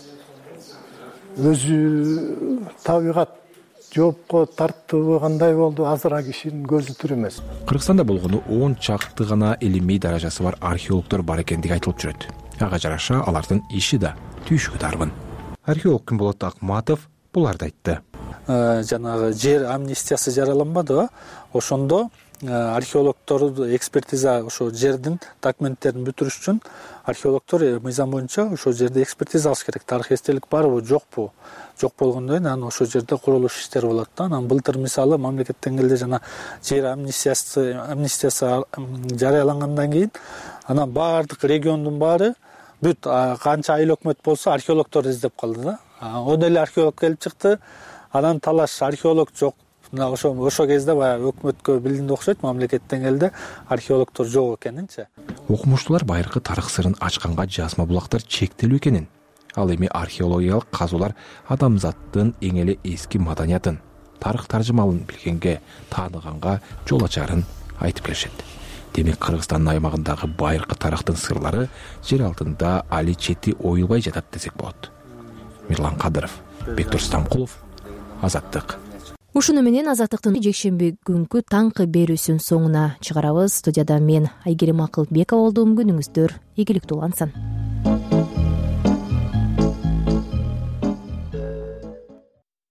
Өзү табигат жоопко тартуу кандай болду, азыраак кишинин көзү түр эмес. Кыргызстанда болгону он чакты гана илимий даражасы бар археологдор бар экендиги айтылып жүрөт. Ага жараша алардын иши да түйшүгү дарбын. Археолог Кымболот Акматов буларды айтты. Жанагы жер амнистиясы жараланбады, ошондо археологдор экспертиза ошо жердин документтерин бүтүрүш үчүн археологдор мыйзам боюнча ошо жерде экспертиза алыш керек. Тарых эстелик барбы, жокпу? Жок болгондон кийин анан ошо жерде курулуш иштери болот да. Анан былтыр мисалы мамлекеттен келди жана жер амнистиясы амнистиясы жарыялангандан кийин анан баардык региондун баары бүт канча айыл өкмөт болсо археологдор издеп калды да. Он эле археолог келип чыкты. Анан талаш археолог жок. Ошо ошо кезде баягы өкмөткө билдинде окшойт, мамлекеттен келди, археологдор жок экенинчи. Окумуштуулар байыркы тарых сырын ачканга жазма булактар чектелүү экенин, ал эми археологиялык казуулар адамзаттын эң эле эски маданиятын, тарых таржымалын билгенге, тааныганга жол ачарын айтып келишет. Демек Кыргызстандын аймагындагы байыркы тарыхтын сырлары жер алтында али чети оюлбай жатат десек болот. Мирлан Кадыров, Бектур Стамкулов, Азаттык. Ушуну менен Азаттыктын жекшемби күнкү таңкы берүүсүн соңуна чыгарабыз. Студияда мен Айгерим Акылбекова болдум. Күнүңүздөр ийгиликтүү улансын.